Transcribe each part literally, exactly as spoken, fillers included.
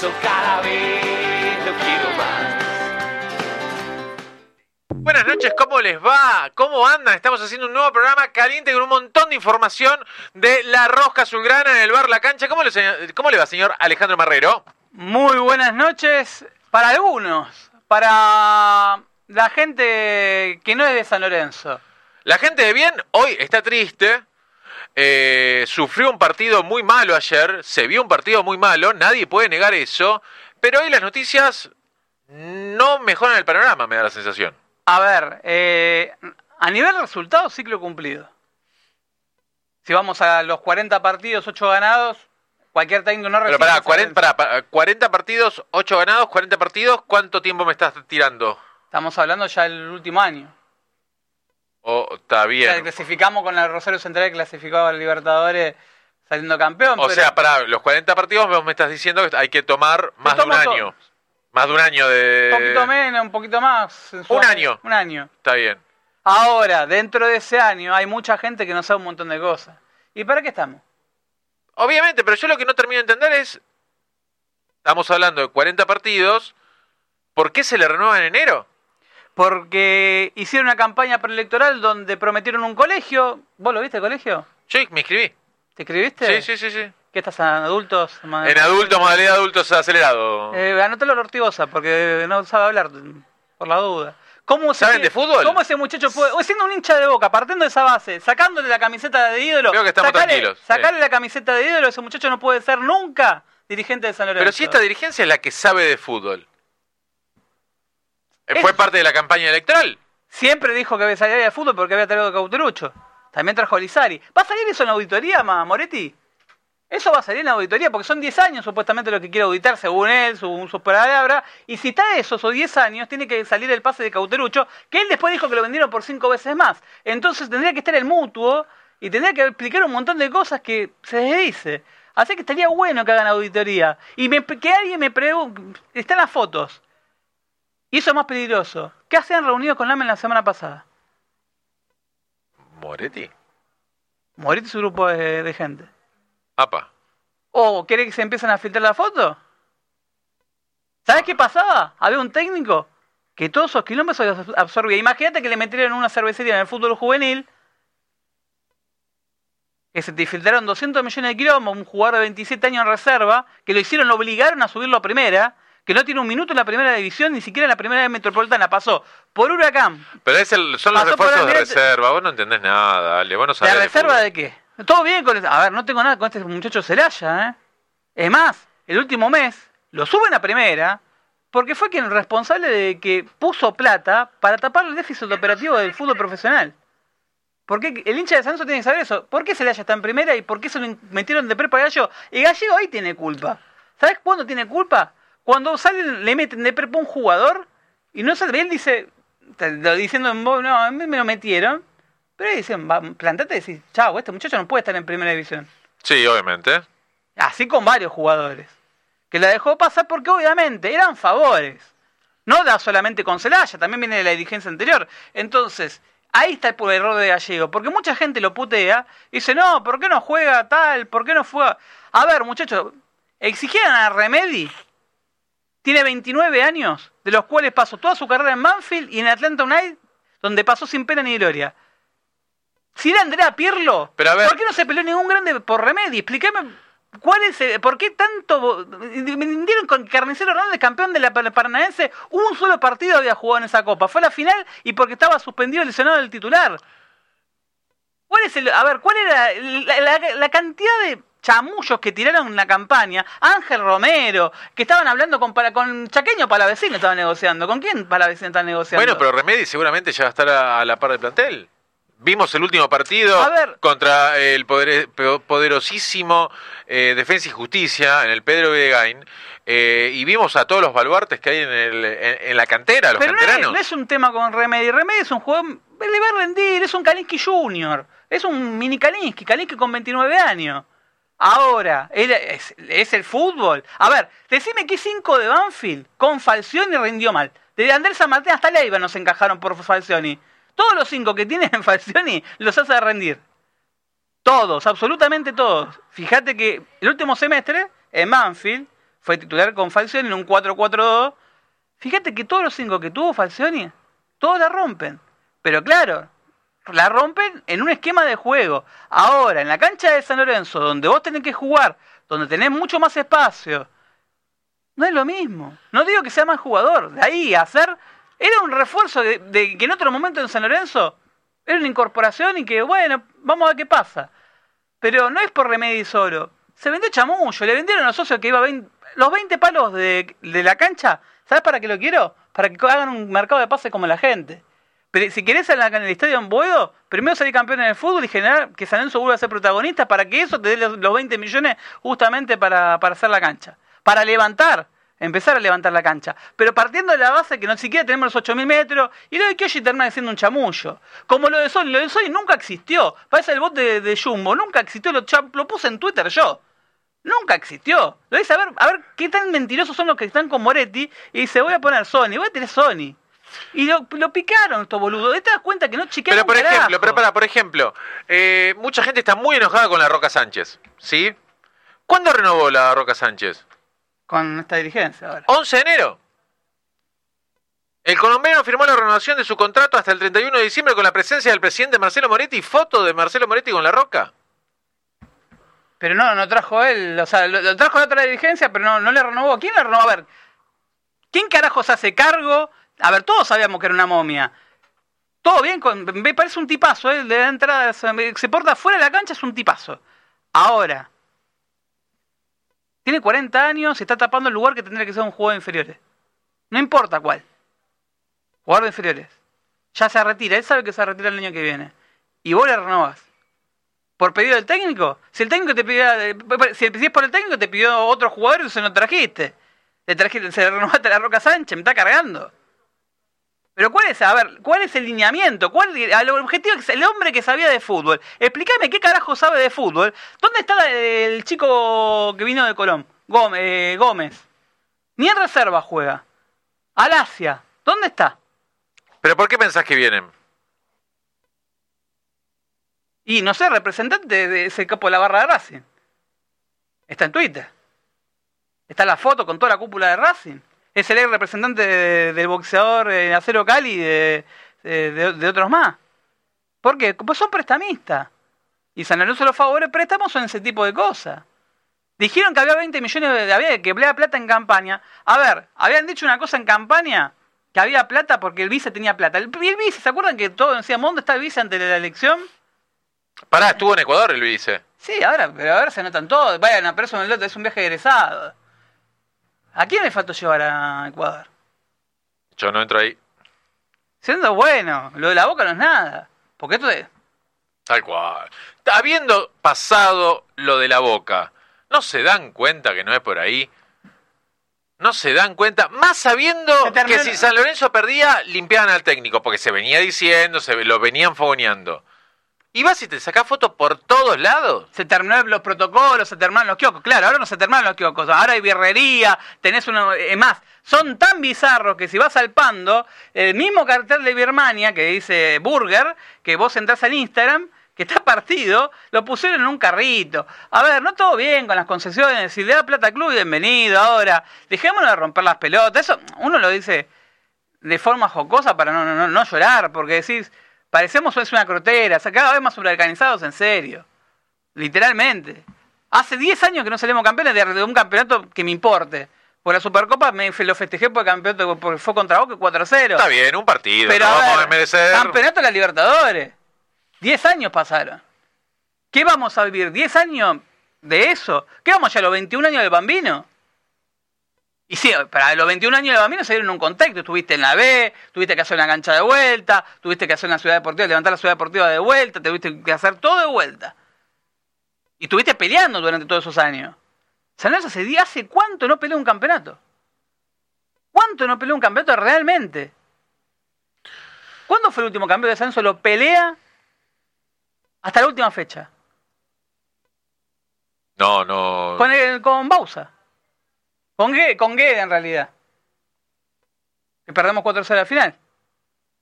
eso cada vez lo quiero más. Buenas noches, ¿cómo les va? ¿Cómo andan? Estamos haciendo un nuevo programa caliente con un montón de información de la Rosca Azulgrana en el bar La Cancha. ¿Cómo le, cómo le va, señor Alejandro Marrero? Muy buenas noches para algunos, para la gente que no es de San Lorenzo. La gente de bien hoy está triste, eh, sufrió un partido muy malo ayer, se vio un partido muy malo, nadie puede negar eso, pero hoy las noticias no mejoran el panorama, me da la sensación. A ver, eh, a nivel de resultados, ciclo cumplido. Si vamos a los cuarenta partidos, ocho ganados, cualquier técnico no recibe... Pero pará, cuarenta, pará, pará, cuarenta partidos, ocho ganados, cuarenta partidos, ¿cuánto tiempo me estás tirando? Estamos hablando ya del último año. Oh, está bien. O sea, clasificamos con el Rosario Central, clasificaba al Libertadores saliendo campeón. O pero... sea, para los cuarenta partidos vos me estás diciendo que hay que tomar más de un año. Todo. Más de un año de... Un poquito menos, un poquito más. Un año. Un año. Está bien. Ahora, dentro de ese año, hay mucha gente que no sabe un montón de cosas. ¿Y para qué estamos? Obviamente, pero yo lo que no termino de entender es... Estamos hablando de cuarenta partidos. ¿Por qué se le renueva en enero? Porque hicieron una campaña preelectoral donde prometieron un colegio. ¿Vos lo viste el colegio? Yo me inscribí. ¿Te inscribiste? Sí, sí, sí, sí. ¿Qué estás en adultos? En adultos, modalidad adultos acelerado. Eh, anótalo a la Ortigosa, porque no sabe hablar, por la duda. ¿Cómo ¿Saben se, de fútbol? ¿Cómo ese muchacho puede, siendo un hincha de Boca, partiendo de esa base, sacándole la camiseta de ídolo? Creo que estamos sacarle, tranquilos. Sacarle sí. la camiseta de ídolo, ese muchacho no puede ser nunca dirigente de San Lorenzo. Pero si esta dirigencia es la que sabe de fútbol. Es... ¿Fue parte de la campaña electoral? Siempre dijo que había salido de fútbol porque había traído Cauterucho. También trajo a Lizari. ¿Va a salir eso en la auditoría, ma, Moretti? Eso va a salir en la auditoría porque son diez años supuestamente lo que quiere auditar, según él, según sus palabras. Y si está eso, esos diez años, tiene que salir el pase de Cauterucho, que él después dijo que lo vendieron por cinco veces más. Entonces tendría que estar el mutuo y tendría que explicar un montón de cosas que se desdice. Así que estaría bueno que hagan auditoría. Y me, que alguien me pregunte, están las fotos. Y eso es más peligroso. ¿Qué hacían reunidos con Lamen la semana pasada? ¿Moretti? Moretti y su grupo de, de gente. Apa. ¿O quiere que se empiecen a filtrar la foto? ¿Sabes qué pasaba? Había un técnico que todos esos quilombos los absorbía. Imagínate que le metieron una cervecería en el fútbol juvenil, que se te filtraron doscientos millones de quilombos, un jugador de veintisiete años en reserva, que lo hicieron, lo obligaron a subirlo a primera, que no tiene un minuto en la primera división, ni siquiera en la primera metropolitana, pasó por Huracán. Pero es el, son los refuerzos de reserva, vos no entendés nada, Ale, vos no sabés. ¿La reserva de qué? Todo bien con eso. A ver, no tengo nada con este muchacho Celaya, ¿eh? Es más, el último mes lo suben a primera porque fue quien el responsable de que puso plata para tapar el déficit operativo del fútbol profesional. Porque el hincha de San Lorenzo tiene que saber eso. ¿Por qué Celaya está en primera y por qué se lo metieron de prepa a Gallo? Y Gallego ahí tiene culpa. ¿Sabes cuándo tiene culpa? Cuando salen, le meten de prepa a un jugador y no sale. Él dice, diciendo en voz, no, a mí me lo metieron. Pero ahí dicen, plantate y decís, chau, este muchacho no puede estar en primera división. Sí, obviamente. Así con varios jugadores. Que la dejó pasar porque obviamente eran favores. No da solamente con Celaya, también viene de la dirigencia anterior. Entonces, ahí está el error de Gallego. Porque mucha gente lo putea y dice, no, ¿por qué no juega tal? ¿Por qué no juega? A ver, muchachos, exigieran a Remedi. Tiene veintinueve años, de los cuales pasó toda su carrera en Banfield y en Atlanta United, donde pasó sin pena ni gloria. Si era Andrea Pirlo, pero a ver, ¿por qué no se peleó ningún grande por Remedi? Explícame, ¿cuál es el, ¿por qué tanto vendieron con Carnicero Hernández campeón de la Paranaense? Un solo partido había jugado en esa copa, fue la final y porque estaba suspendido, lesionado el titular. ¿Cuál es el, a ver, cuál era la, la, la cantidad de chamullos que tiraron en la campaña? Ángel Romero, que estaban hablando con, para, con Chaqueño Palavecino, estaban negociando. ¿Con quién Palavecino están negociando? Bueno, pero Remedi seguramente ya va a estar a, a la par del plantel. Vimos el último partido contra el poder, poderosísimo eh, Defensa y Justicia en el Pedro Videgain eh, y vimos a todos los baluartes que hay en, el, en, en la cantera, los pero canteranos. No es, no es un tema con Remedi. Remedi es un jugador, le va a rendir, es un Kalinsky junior, es un mini Kalinsky, Kalinsky con veintinueve años. Ahora, es, es el fútbol. A ver, decime qué cinco de Banfield con Falcioni rindió mal. Desde Andrés San Martín hasta Leiva nos encajaron por Falcioni. Todos los cinco que tienen Falcioni los hace rendir. Todos, absolutamente todos. Fíjate que el último semestre en Banfield fue titular con Falcioni en un cuatro cuatro dos. Fíjate que todos los cinco que tuvo Falcioni, todos la rompen. Pero claro, la rompen en un esquema de juego. Ahora, en la cancha de San Lorenzo, donde vos tenés que jugar, donde tenés mucho más espacio, no es lo mismo. No digo que sea más jugador. De ahí a hacer... Era un refuerzo de, de que en otro momento en San Lorenzo era una incorporación y que, bueno, vamos a ver qué pasa. Pero no es por Remedi solo. Se vendió chamullo. Le vendieron a los socios que iba veinte, los veinte palos de, de la cancha. ¿Sabes para qué lo quiero? Para que hagan un mercado de pase como la gente. Pero si querés en, la, en el estadio en Boedo, primero salir campeón en el fútbol y generar que San Lorenzo vuelva a ser protagonista para que eso te dé los, los veinte millones justamente para, para hacer la cancha. Para levantar. Empezar a levantar la cancha. Pero partiendo de la base que no siquiera tenemos los ocho mil metros, y lo de Kyoshi termina siendo un chamullo. Como lo de Sony. Lo de Sony nunca existió. Parece el bot de, de Jumbo. Nunca existió. Lo, lo puse en Twitter yo. Nunca existió. Lo dice, a ver, a ver qué tan mentirosos son los que están con Moretti. Y dice, voy a poner Sony. Voy a tener Sony. Y lo, lo picaron estos boludos. ¿Te das cuenta que no chiquearon? Pero por carajo? ejemplo, pero para, por ejemplo, eh, mucha gente está muy enojada con la Roca Sánchez. ¿Sí? ¿Cuándo renovó la Roca Sánchez? Con esta dirigencia ahora. once de enero. El colombiano firmó la renovación de su contrato hasta el treinta y uno de diciembre con la presencia del presidente Marcelo Moretti. Foto de Marcelo Moretti con la Roca. Pero no, no trajo él. O sea, lo, lo trajo la otra dirigencia, pero no, no le renovó. ¿Quién le renovó? A ver, ¿quién carajos hace cargo? A ver, todos sabíamos que era una momia. Todo bien, con, me parece un tipazo. ¿eh? De la entrada, se porta fuera de la cancha, es un tipazo. Ahora... Tiene cuarenta años y está tapando el lugar que tendría que ser un jugador de inferiores. No importa cuál. Jugador de inferiores. Ya se retira. Él sabe que se retira el año que viene. Y vos le renovás. ¿Por pedido del técnico? Si el técnico te pidió... Si es por el técnico te pidió otro jugador y se lo trajiste. Le trajiste, se le renovaste a la Roca Sánchez. Me está cargando. Pero ¿cuál es? A ver, ¿cuál es el lineamiento? ¿Cuál el objetivo? El hombre que sabía de fútbol. Explícame qué carajo sabe de fútbol. ¿Dónde está el chico que vino de Colón? Gómez. Eh, Gómez. Ni en reserva juega. Alasia. ¿Dónde está? ¿Pero por qué pensás que vienen? Y no sé, representante de ese capo de la barra de Racing. Está en Twitter. Está la foto con toda la cúpula de Racing. Es el ex representante de, del boxeador en Acero Cali y de, de, de, de otros más. ¿Por qué? Pues son prestamistas. Y San Lorenzo los favores préstamos son ese tipo de cosas. Dijeron que había veinte millones de... Había, que había plata en campaña. A ver, habían dicho una cosa en campaña, que había plata porque el vice tenía plata. El, el vice, ¿se acuerdan que todos decíamos dónde está el vice ante la elección? Pará, estuvo en Ecuador el vice. Sí, ahora, pero ahora se notan todos. Vayan, pero eso es un viaje egresado. ¿A quién le faltó llevar a Ecuador? Yo no entro ahí. Siendo bueno, lo de la Boca no es nada. Porque esto es... Tal cual. Habiendo pasado lo de la Boca, ¿no se dan cuenta que no es por ahí? ¿No se dan cuenta? Más sabiendo que si San Lorenzo perdía, limpiaban al técnico, porque se venía diciendo, se lo venían fogoneando. Y vas y te sacás fotos por todos lados. Se terminaron los protocolos, se terminaron los kioscos. Claro, ahora no se terminaron los kioscos. Ahora hay birrería, tenés uno... Es más, son tan bizarros que si vas al Pando, el mismo cartel de Birmania que dice Burger, que vos entrás al Instagram, que está partido, lo pusieron en un carrito. A ver, no todo bien con las concesiones. Si le da plata al club, bienvenido. Ahora, dejémonos de romper las pelotas. Eso uno lo dice de forma jocosa para no, no, no llorar, porque decís... Parecemos es una crotera, o sea, cada vez más organizados en serio. Literalmente. Hace diez años que no salimos campeones de, de un campeonato que me importe. Por la Supercopa me lo festejé por el campeonato porque fue contra Boca cuatro a cero. Está bien, un partido, pero no a ver, vamos a merecer. Campeonato de la Libertadores. diez años pasaron. ¿Qué vamos a vivir? ¿diez años de eso? ¿Qué vamos ya a los veintiún años del Bambino? Y sí, para los veintiún años de Bambino se dieron un contexto. Estuviste en la B, tuviste que hacer una cancha de vuelta, tuviste que hacer una ciudad deportiva, levantar la ciudad deportiva de vuelta, tuviste que hacer todo de vuelta. Y estuviste peleando durante todos esos años. San Lorenzo hace, día, ¿hace cuánto no peleó un campeonato? ¿Cuánto no peleó un campeonato realmente? ¿Cuándo fue el último campeón de San Lorenzo? Lo pelea hasta la última fecha. No, no. Con, el, con Bausa. Con Guede, con Guede en realidad. Que perdemos cuatro a cero al final.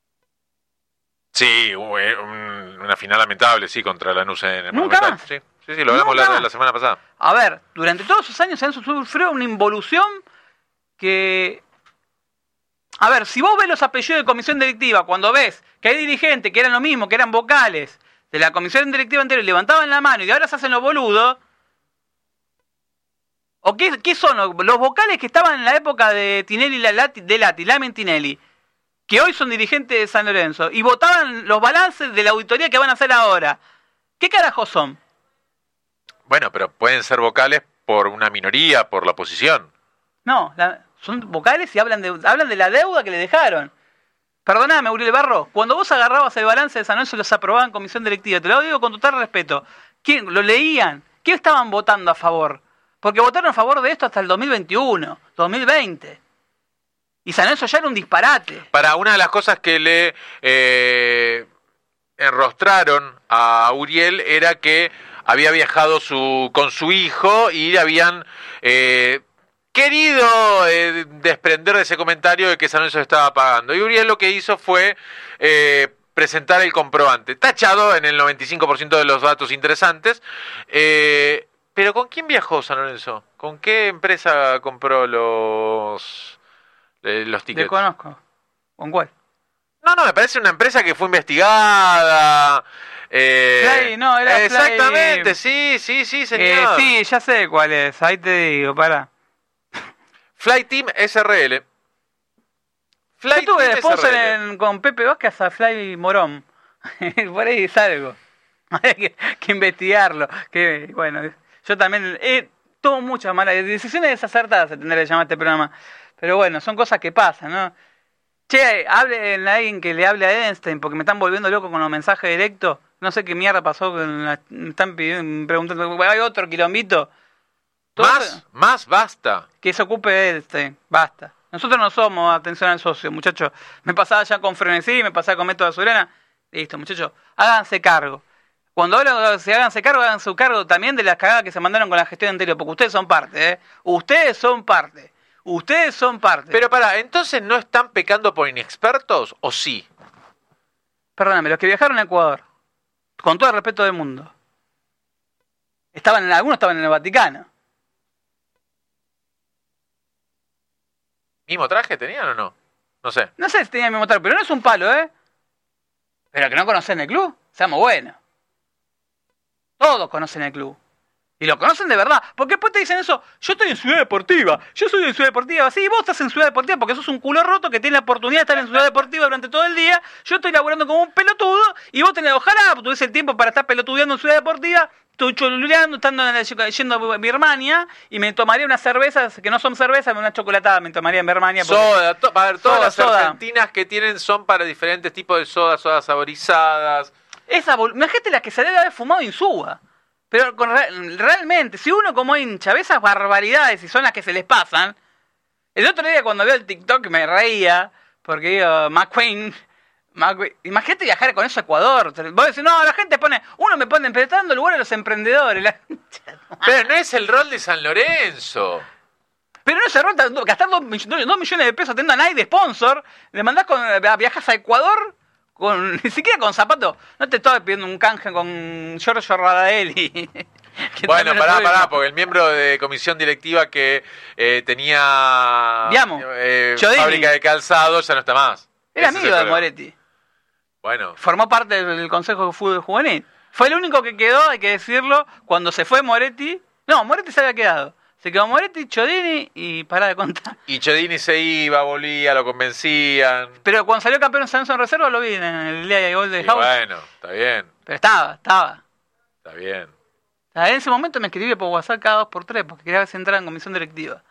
Sí, una final lamentable, sí, contra Lanús en el Nunca Monumental. más. Sí, sí, Sí, sí, lo hablamos la, la semana pasada. A ver, durante todos esos años San Lorenzo sufrió una involución que... A ver, si vos ves los apellidos de comisión directiva, cuando ves que hay dirigentes que eran lo mismo, que eran vocales de la comisión directiva anterior, levantaban la mano y de ahora se hacen los boludos... ¿O qué, qué son los, los vocales que estaban en la época de Tinelli, la, Lati, de Lati, Lamen Tinelli, que hoy son dirigentes de San Lorenzo, y votaban los balances de la auditoría que van a hacer ahora? ¿Qué carajos son? Bueno, pero pueden ser vocales por una minoría, por la oposición. No, la, son vocales y hablan de, hablan de la deuda que le dejaron. Perdóname, Uriel Barro, cuando vos agarrabas el balance de San Lorenzo y los aprobaban en comisión directiva, te lo digo con total respeto, ¿quién lo leían? ¿Qué estaban votando a favor? Porque votaron a favor de esto hasta el dos mil veintiuno, dos mil veinte. Y San Lorenzo ya era un disparate. Para una de las cosas que le eh, enrostraron a Uriel era que había viajado su, con su hijo y habían eh, querido eh, desprender de ese comentario de que San Lorenzo estaba pagando. Y Uriel lo que hizo fue eh, presentar el comprobante, tachado en el noventa y cinco por ciento de los datos interesantes. Eh, ¿Pero con quién viajó San Lorenzo? ¿Con qué empresa compró los, eh, los tickets? Desconozco. ¿Con cuál? No, no, me parece una empresa que fue investigada. Eh, Fly, no, era exactamente, Fly, sí, sí, sí, eh, señor. sí, ya sé cuál es, ahí te digo, pará. Fly Team S R L. Fly Yo tuve de sponsor en, con Pepe Vázquez a Fly Morón. Por ahí salgo. Hay que, que investigarlo. Que, bueno, yo también eh, tomo muchas malas decisiones desacertadas, se tendría que llamar este programa. Pero bueno, son cosas que pasan, ¿no? Che, hablen a alguien que le hable a Einstein, porque me están volviendo loco con los mensajes directos. No sé qué mierda pasó, con la, me están pidiendo, preguntando, ¿hay otro quilombito? Más, eso, más, basta. Que se ocupe Einstein, basta. Nosotros no somos atención al socio, muchachos. Me pasaba ya con Frenesí, me pasaba con Método Azulana. Listo, muchachos, háganse cargo. Cuando hablan, si háganse cargo, háganse su cargo también de las cagadas que se mandaron con la gestión anterior, porque ustedes son parte, ¿eh? Ustedes son parte. Ustedes son parte. Pero pará, ¿entonces no están pecando por inexpertos o sí? Perdóname, los que viajaron a Ecuador, con todo el respeto del mundo, estaban en, algunos estaban en el Vaticano. ¿Mismo traje tenían o no? No sé. No sé si tenían el mismo traje, pero no es un palo, ¿eh? Pero que no conocen el club, seamos buenos. Todos conocen el club. Y lo conocen de verdad. Porque después te dicen eso, yo estoy en Ciudad Deportiva, yo soy de Ciudad Deportiva. Sí, vos estás en Ciudad Deportiva porque sos un culo roto que tiene la oportunidad de estar en Ciudad Deportiva durante todo el día. Yo estoy laburando como un pelotudo y vos tenés, ojalá tuviese el tiempo para estar pelotudeando en Ciudad Deportiva. Estoy choluleando, estando en la, yendo a Birmania y me tomaría unas cervezas que no son cervezas, una chocolatada me tomaría en Birmania. Soda, to, a ver, todas soda, las soda. argentinas que tienen son para diferentes tipos de sodas, sodas saborizadas. Esa, imagínate las que se debe haber fumado Insúa. Pero con, realmente, si uno como hincha ve esas barbaridades y son las que se les pasan... El otro día cuando veo el TikTok me reía, porque digo, McQueen... McQueen imagínate viajar con eso a Ecuador. Vos decís, no, la gente pone... Uno me pone prestando lugar a los emprendedores. La... Pero no es el rol de San Lorenzo. Pero no es el rol de gastar dos, dos millones de pesos teniendo a nadie de sponsor. Le mandás con, viajas a Ecuador... Con, ni siquiera con zapatos. No te estaba pidiendo un canje con Giorgio Radaeli. Bueno, pará, pará, porque el miembro de comisión directiva que eh, tenía Digamos, eh, fábrica de calzado ya no está más. Era Ese amigo de Moretti. Bueno. Formó parte del Consejo de Fútbol Juvenil. Fue el único que quedó, hay que decirlo, cuando se fue Moretti. No, Moretti se había quedado. Se quedó Moretti, Chodini y pará de contar. Y Chodini se iba, volvía, lo convencían. Pero cuando salió campeón San Lorenzo en reserva lo vi en el día de gol de House. Bueno, está bien. Pero estaba, estaba. Está bien. En ese momento me escribí por WhatsApp cada dos por tres porque quería ver si entraba en comisión directiva.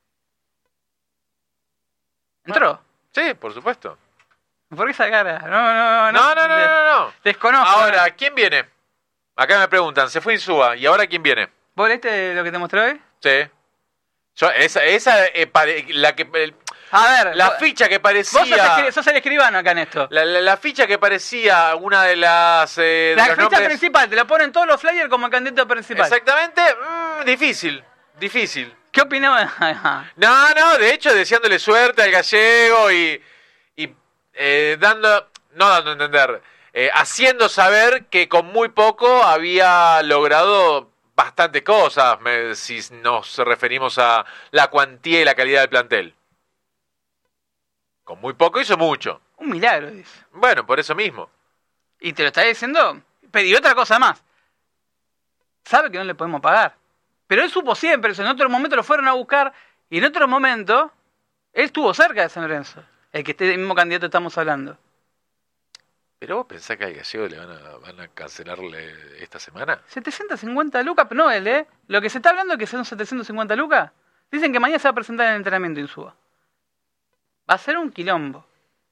¿Entró? Sí, por supuesto. ¿Por qué esa cara? No, no, no. No, no, no, no, no, no. Desconozco. Ahora, ¿quién viene? Acá me preguntan, se fue Insúa, ¿y ahora quién viene? ¿Vos leíste lo que te mostré hoy? Sí. Yo, esa, esa eh, pare, la que... El, a ver, la vos, ficha que parecía... Vos sos, sos el escribano acá en esto. La, la, la ficha que parecía una de las... Eh, la de ficha nombres... principal, te la ponen todos los flyers como candidato principal. Exactamente, mmm, difícil, difícil. ¿Qué opinabas? no, no, de hecho, deseándole suerte al gallego y, y eh, dando... No dando a entender... Eh, haciendo saber que con muy poco había logrado bastante cosas me, si nos referimos a la cuantía y la calidad del plantel. Con muy poco hizo mucho. Un milagro, dice. Bueno, por eso mismo. Y te lo está diciendo. Y otra cosa más. Sabe que no le podemos pagar. Pero él supo siempre eso. En otro momento lo fueron a buscar. Y en otro momento, él estuvo cerca de San Lorenzo. El que esté el mismo candidato estamos hablando. ¿Pero vos pensás que al Gallego le van a, van a cancelarle esta semana? setecientas cincuenta lucas, pero no él, ¿eh? Lo que se está hablando es que son setecientas cincuenta lucas. Dicen que mañana se va a presentar en el entrenamiento Insúa. Va a ser un quilombo.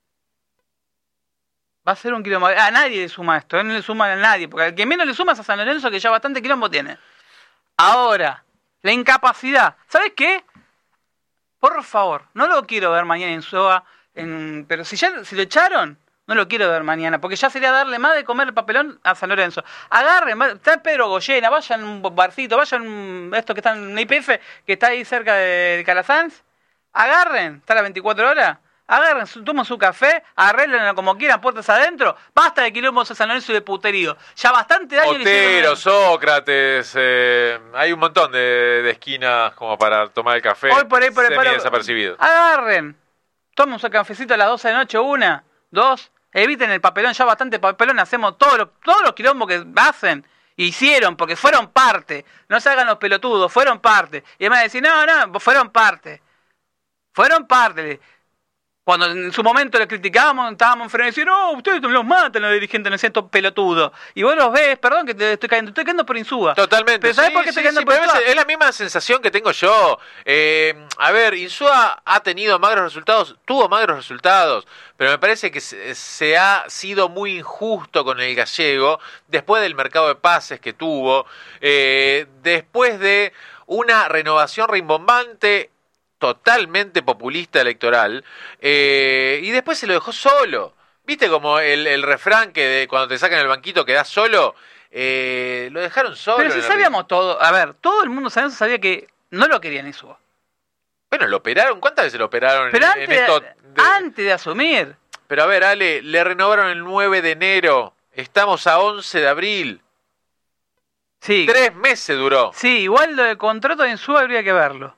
Va a ser un quilombo. A nadie le suma esto, ¿eh? No le suma a nadie. Porque al que menos le suma es a San Lorenzo, que ya bastante quilombo tiene. Ahora, la incapacidad. ¿Sabes qué? Por favor, no lo quiero ver mañana en Insúa. En... Pero si ya si lo echaron, no lo quiero ver mañana. Porque ya sería darle más de comer el papelón a San Lorenzo. Agarren, está Pedro Goyena, vayan a un barcito, vayan a estos que están en I P F, que está ahí cerca de Calasanz. Agarren, está a las veinticuatro horas. Agarren, tomen su café, arréglenlo como quieran, puertas adentro. Basta de quilombos a San Lorenzo y de puterío. Ya bastante daño le hicieron. Otero, Sócrates, eh, hay un montón de, de esquinas como para tomar el café. Hoy por ahí, por el desapercibido. Agarren, tomen su cafecito a las doce de la noche, una, dos, eviten el papelón, ya bastante papelón, hacemos todos los, todos los quilombos que hacen. Hicieron, porque fueron parte. No se hagan los pelotudos, fueron parte. Y además decir, no, no, fueron parte. Fueron parte. Cuando en su momento le criticábamos, estábamos en freno y decían, no, ustedes los matan los dirigentes, no sean pelotudos. Y vos los ves, perdón que te estoy cayendo, estoy cayendo por Insúa. Totalmente. Pero ¿sabés sí, por qué estoy sí, cayendo sí, por pero Insúa? es, es la misma sensación que tengo yo. Eh, a ver, Insúa ha tenido magros resultados, tuvo magros resultados, pero me parece que se, se ha sido muy injusto con el Gallego después del mercado de pases que tuvo, eh, después de una renovación rimbombante totalmente populista electoral, eh, y después se lo dejó solo. ¿Viste como el, el refrán que de, cuando te sacan el banquito quedás solo? Eh, lo dejaron solo. Pero si sabíamos todo, a ver, todo el mundo sabía que no lo querían Insúa. Bueno, lo operaron, ¿cuántas veces lo operaron? Pero en, antes, en esto de, de... antes de asumir. Pero a ver, Ale, le renovaron el nueve de enero, estamos a once de abril. Sí. Tres meses duró. Sí, igual lo del contrato de Insúa habría que verlo.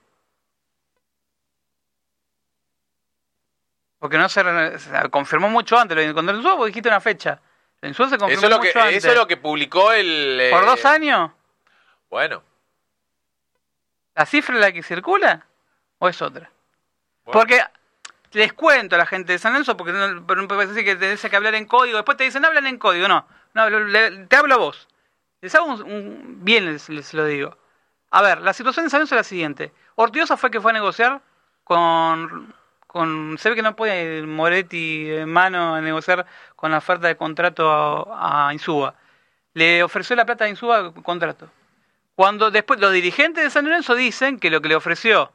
Porque no se, se confirmó mucho antes. Lo de contrato de Insúa, porque dijiste una fecha. Lo de Insúa se confirmó eso es lo mucho que, antes. Eso es lo que publicó el... ¿Por eh... dos años? Bueno. ¿La cifra es la que circula? ¿O es otra? Bueno. Porque les cuento a la gente de San Lorenzo, porque no, no me parece decir que tenés que hablar en código. Después te dicen, hablan en código. No, no le, te hablo a vos. Les hago un, un, bien, les, les lo digo. A ver, la situación de San Lorenzo es la siguiente. Ortigosa fue que fue a negociar con... con se ve que no puede Moretti en mano a negociar con la oferta de contrato a, a Insúa. Le ofreció la plata a Insúa contrato. Cuando después los dirigentes de San Lorenzo dicen que lo que le ofreció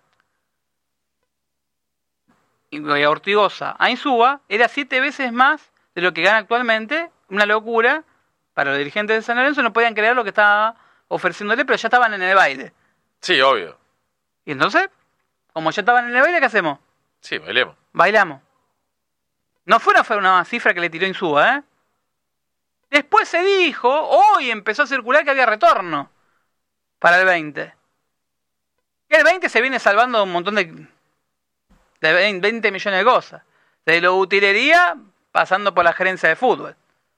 a Ortigosa a Insúa era siete veces más de lo que gana actualmente. Una locura para los dirigentes de San Lorenzo, no podían creer lo que estaba ofreciéndole, pero ya estaban en el baile. Sí, obvio. Y entonces, como ya estaban en el baile, ¿qué hacemos? Sí, bailemos. Bailamos. No fue una, fue una cifra que le tiró Insúa, ¿eh? Después se dijo, hoy empezó a circular que había retorno para el veinte. Y el veinte se viene salvando un montón de, de veinte millones de cosas. De lo utilería, pasando por la gerencia de fútbol.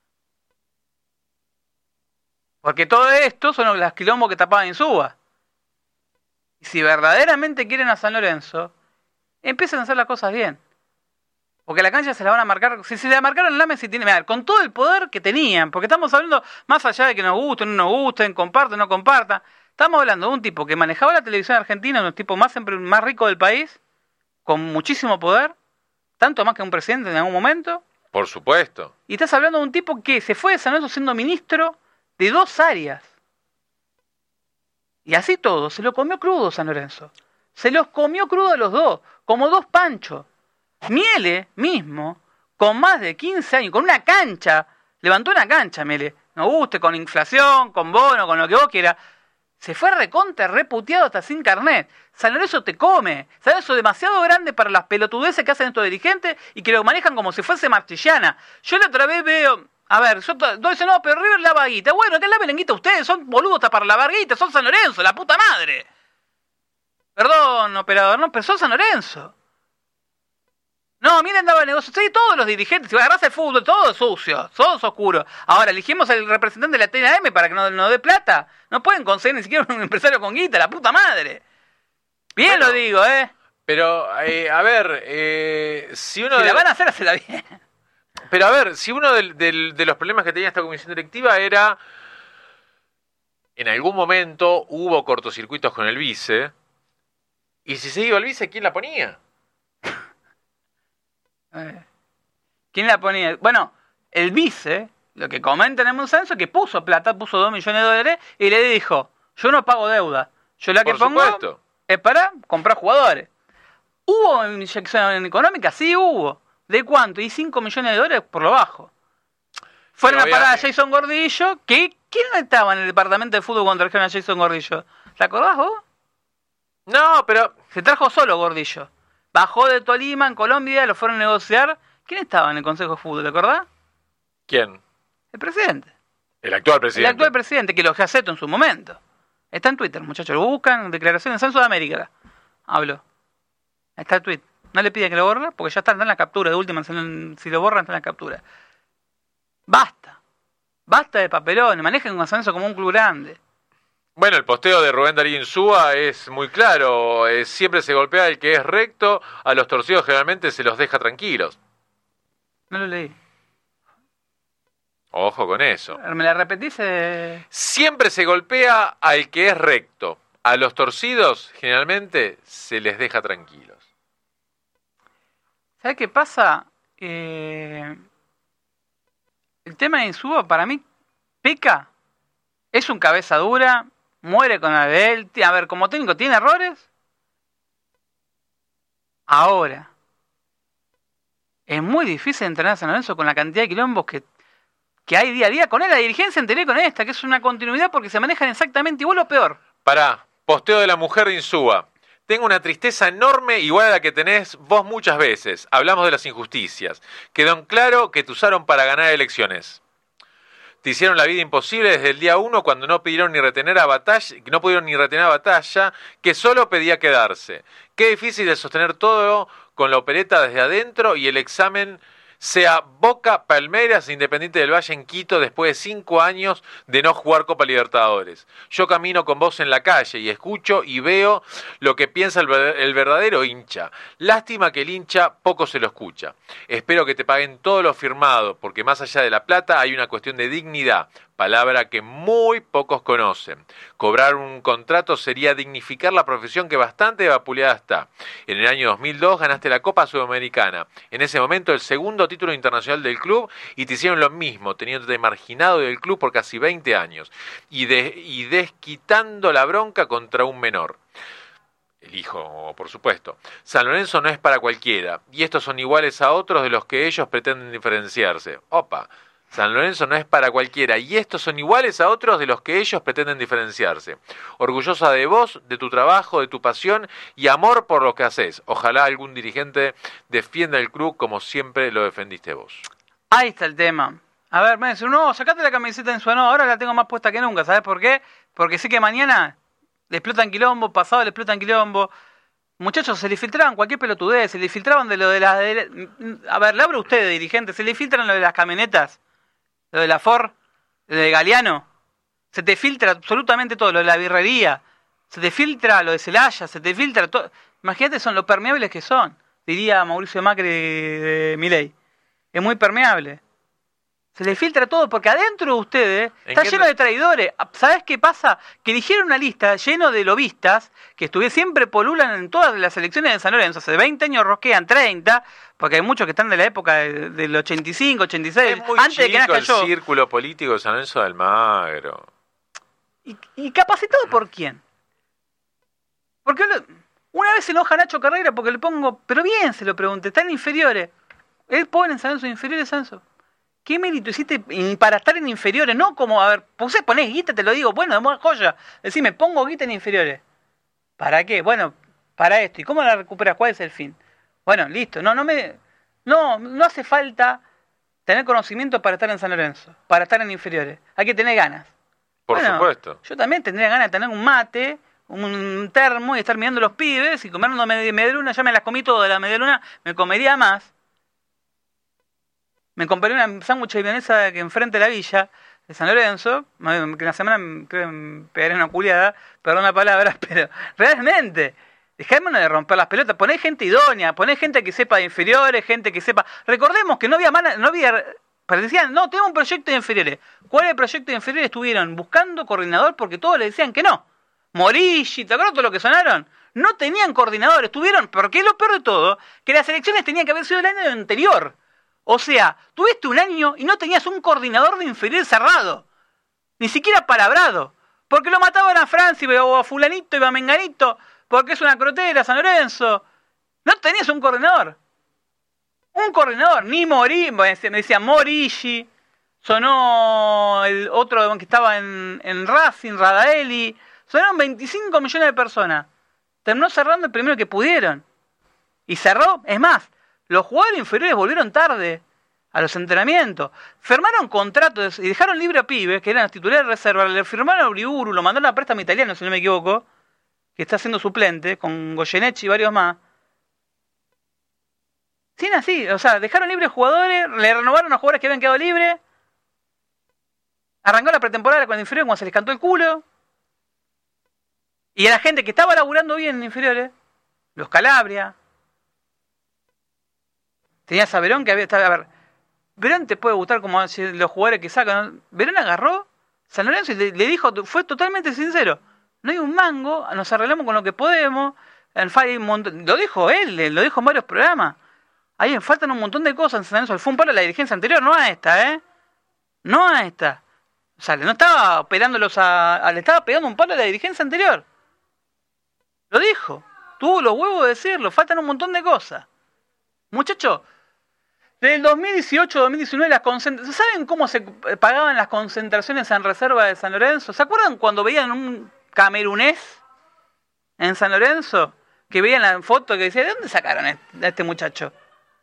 Porque todo esto son los quilombos que tapaban Insúa. Y si verdaderamente quieren a San Lorenzo, empiecen a hacer las cosas bien. Porque la cancha se la van a marcar. Si se la marcaron en la mesa, tiene, mirá, con todo el poder que tenían. Porque estamos hablando, más allá de que nos gusten, no nos gusten, compartan, no compartan. Estamos hablando de un tipo que manejaba la televisión argentina, un tipo más, más rico del país, con muchísimo poder, tanto más que un presidente en algún momento. Por supuesto. Y estás hablando de un tipo que se fue de San Lorenzo siendo ministro de dos áreas. Y así todo, se lo comió crudo San Lorenzo. Se los comió crudo a los dos, como dos panchos. Miele mismo, con más de quince años, con una cancha, levantó una cancha, Miele. No guste, con inflación, con bono, con lo que vos quieras. Se fue recontra, reputeado hasta sin carnet. San Lorenzo te come. San Lorenzo es demasiado grande para las pelotudeces que hacen estos dirigentes y que lo manejan como si fuese Martillana. Yo la otra vez veo A ver, yo to- todos dicen, no, pero River lava guita. Bueno, que laven guita ustedes, son boludos para lavar guita, son San Lorenzo, la puta madre. Perdón, operador, no, pero son San Lorenzo. No, miren, daba negocio. Sí, todos los dirigentes, si agarrás el fútbol, todo sucio, todos oscuros. Ahora, elegimos al representante de la T N A M para que nos no dé plata. No pueden conseguir ni siquiera un empresario con guita, la puta madre. Bien Bueno, lo digo, ¿eh? Pero, eh, a ver, eh, si uno... Si de... la van a hacer, hacela bien. Pero a ver, si uno del- del- de los problemas que tenía esta comisión directiva era... En algún momento hubo cortocircuitos con el vice. Y si se iba el vice, ¿quién la ponía? Eh, ¿Quién la ponía? Bueno, el vice, lo que comentan en un censo, que puso plata, puso dos millones de dólares y le dijo, yo no pago deuda, yo la que Por pongo supuesto. es para comprar jugadores. ¿Hubo inyección económica? Sí, hubo. ¿De cuánto? Y cinco millones de dólares por lo bajo. Fueron Pero a parar a había- Jason Gordillo, que ¿quién no estaba en el departamento de fútbol cuando trajeron a Jason Gordillo? ¿Te acordás vos? No, pero... Se trajo solo Gordillo. Bajó de Tolima, en Colombia, lo fueron a negociar. ¿Quién estaba en el Consejo de Fútbol, te acordás? ¿Quién? El presidente. El actual presidente. El actual presidente, que lo aceptó en su momento. Está en Twitter, muchachos. Lo buscan, declaración en Censo de América. Hablo. Está el tweet. No le piden que lo borre, porque ya está en la captura. De última, si lo borran, está en la captura. Basta. Basta de papelones. Manejen un Censo como un club grande. Bueno, el posteo de Rubén Darío Insúa es muy claro. Eh, siempre se golpea el que es recto, a los torcidos generalmente se los deja tranquilos. No lo leí. Ojo con eso. ¿Me la repetís? Eh... Siempre se golpea al que es recto. A los torcidos generalmente se les deja tranquilos. ¿Sabes qué pasa? Eh... El tema de Insúa, para mí, peca. Es un cabeza dura. Muere con la de él. A ver, como técnico, ¿tiene errores? Ahora, es muy difícil entrenar a San Lorenzo con la cantidad de quilombos que, que hay día a día con él. La dirigencia enteré con esta, que es una continuidad porque se manejan exactamente igual o peor. Pará, posteo de la mujer de Insúa. Tengo una tristeza enorme igual a la que tenés vos muchas veces. Hablamos de las injusticias. Quedó en claro que te usaron para ganar elecciones. Te hicieron la vida imposible desde el día uno cuando no pidieron ni retener a Batalla, no pudieron ni retener a Batalla, que solo pedía quedarse. Qué difícil de sostener todo con la opereta desde adentro y el examen sea Boca Palmeiras Independiente del Valle en Quito después de cinco años de no jugar Copa Libertadores. Yo camino con vos en la calle y escucho y veo lo que piensa el, ver- el verdadero hincha. Lástima que el hincha poco se lo escucha. Espero que te paguen todo lo firmado, porque más allá de la plata hay una cuestión de dignidad, palabra que muy pocos conocen. Cobrar un contrato sería dignificar la profesión que bastante vapuleada está. En el año dos mil dos ganaste la Copa Sudamericana. En ese momento el segundo título internacional del club y te hicieron lo mismo, teniéndote marginado del club por casi veinte años y, de, y desquitando la bronca contra un menor. El hijo, por supuesto. San Lorenzo no es para cualquiera y estos son iguales a otros de los que ellos pretenden diferenciarse. Opa. San Lorenzo no es para cualquiera y estos son iguales a otros de los que ellos pretenden diferenciarse. Orgullosa de vos, de tu trabajo, de tu pasión y amor por lo que haces. Ojalá algún dirigente defienda el club como siempre lo defendiste vos. Ahí está el tema. A ver, me dice, no, sacate la camiseta en su no, ahora la tengo más puesta que nunca. ¿Sabes por qué? Porque sé que mañana le explotan quilombo, pasado le explotan quilombo. Muchachos, se le filtraban cualquier pelotudez, se le filtraban de lo de las... De, a ver, le hablo a ustedes, dirigentes, se le filtran lo de las camionetas. Lo de la Ford, lo de Galeano, se te filtra absolutamente todo, lo de la birrería, se te filtra lo de Celaya, se te filtra todo. Imagínate, son lo permeables que son, diría Mauricio Macri de, de Milei. Es muy permeable. Se le filtra todo porque adentro de ustedes está lleno de traidores. ¿Sabés qué pasa? Que eligieron una lista lleno de lobistas que estuvieron siempre polulan en todas las elecciones de San Lorenzo. Hace veinte años rosquean treinta, porque hay muchos que están de la época de, del ochenta y cinco, ochenta y seis, Es muy antes de que chico nazca el yo. círculo político de San Lorenzo de Almagro. ¿Y, y capacitado por quién? Porque lo- una vez se enoja Nacho Carrera porque le pongo, pero bien se lo pregunté, están inferiores. Él pone en San Lorenzo inferiores, Sanso. ¿Qué mérito hiciste en- para estar en inferiores? No como, a ver, pues ponés guita, te lo digo, bueno, de buena joya. Decime, pongo guita en inferiores. ¿Para qué? Bueno, para esto. ¿Y cómo la recuperas? ¿Cuál es el fin? Bueno, listo. No, no me. No, no hace falta tener conocimiento para estar en San Lorenzo, para estar en inferiores. Hay que tener ganas. Por bueno, supuesto. Yo también tendría ganas de tener un mate, un termo y estar mirando los pibes y comer una medialuna. Ya me las comí todas, la medialuna, me comería más. Me compré una sándwich de vienesa que enfrente de la villa de San Lorenzo, que una semana creo me pegaré una culiada, perdón la palabra, pero realmente, dejémonos de romper las pelotas, poné gente idónea, poné gente que sepa de inferiores, gente que sepa... Recordemos que no había... Mana, no había pero decían, no, tengo un proyecto de inferiores. ¿Cuál es el proyecto de inferiores? Estuvieron buscando coordinador porque todos le decían que no. Morici, ¿te acuerdas todo lo que sonaron? No tenían coordinador, estuvieron, porque es lo peor de todo, que las elecciones tenían que haber sido el año anterior. O sea, tuviste un año y no tenías un coordinador de inferiores cerrado. Ni siquiera palabrado. Porque lo mataban a Franci o a fulanito y a menganito, porque es una crotera, San Lorenzo. No tenías un coordinador. Un coordinador, ni Mori, me decía Morici, sonó el otro que estaba en, en Racing, Radaeli, sonaron veinticinco millones de personas. Terminó cerrando el primero que pudieron. Y cerró, es más, los jugadores inferiores volvieron tarde a los entrenamientos. Firmaron contratos y dejaron libre a pibes, que eran los titulares de reserva. Le firmaron a Uriburu, lo mandaron a préstamo italiano, si no me equivoco, que está siendo suplente, con Goyeneche y varios más. Sí, así, o sea, dejaron libres jugadores, le renovaron a jugadores que habían quedado libres. Arrancó la pretemporada con el inferior cuando se les cantó el culo. Y a la gente que estaba laburando bien en inferiores, los Calabria. Tenías a Verón que había estado. A ver, Verón te puede gustar como los jugadores que sacan, ¿no? Verón agarró San Lorenzo y le, le dijo, fue totalmente sincero: no hay un mango, nos arreglamos con lo que podemos. En hay un montón, lo dijo él, lo dijo en varios programas. Ahí faltan un montón de cosas en San Lorenzo. Fue un palo a la dirigencia anterior, no a esta, ¿eh? No a esta. O sea, no estaba operándolos a, a. Le estaba pegando un palo a la dirigencia anterior. Lo dijo. Tuvo los huevos de decirlo. Faltan un montón de cosas. Muchachos, del dos mil dieciocho a dos mil diecinueve, las concentraciones. ¿Saben cómo se pagaban las concentraciones en reserva de San Lorenzo? ¿Se acuerdan cuando veían un camerunés en San Lorenzo? Que veían la foto que decía, ¿de dónde sacaron a este muchacho?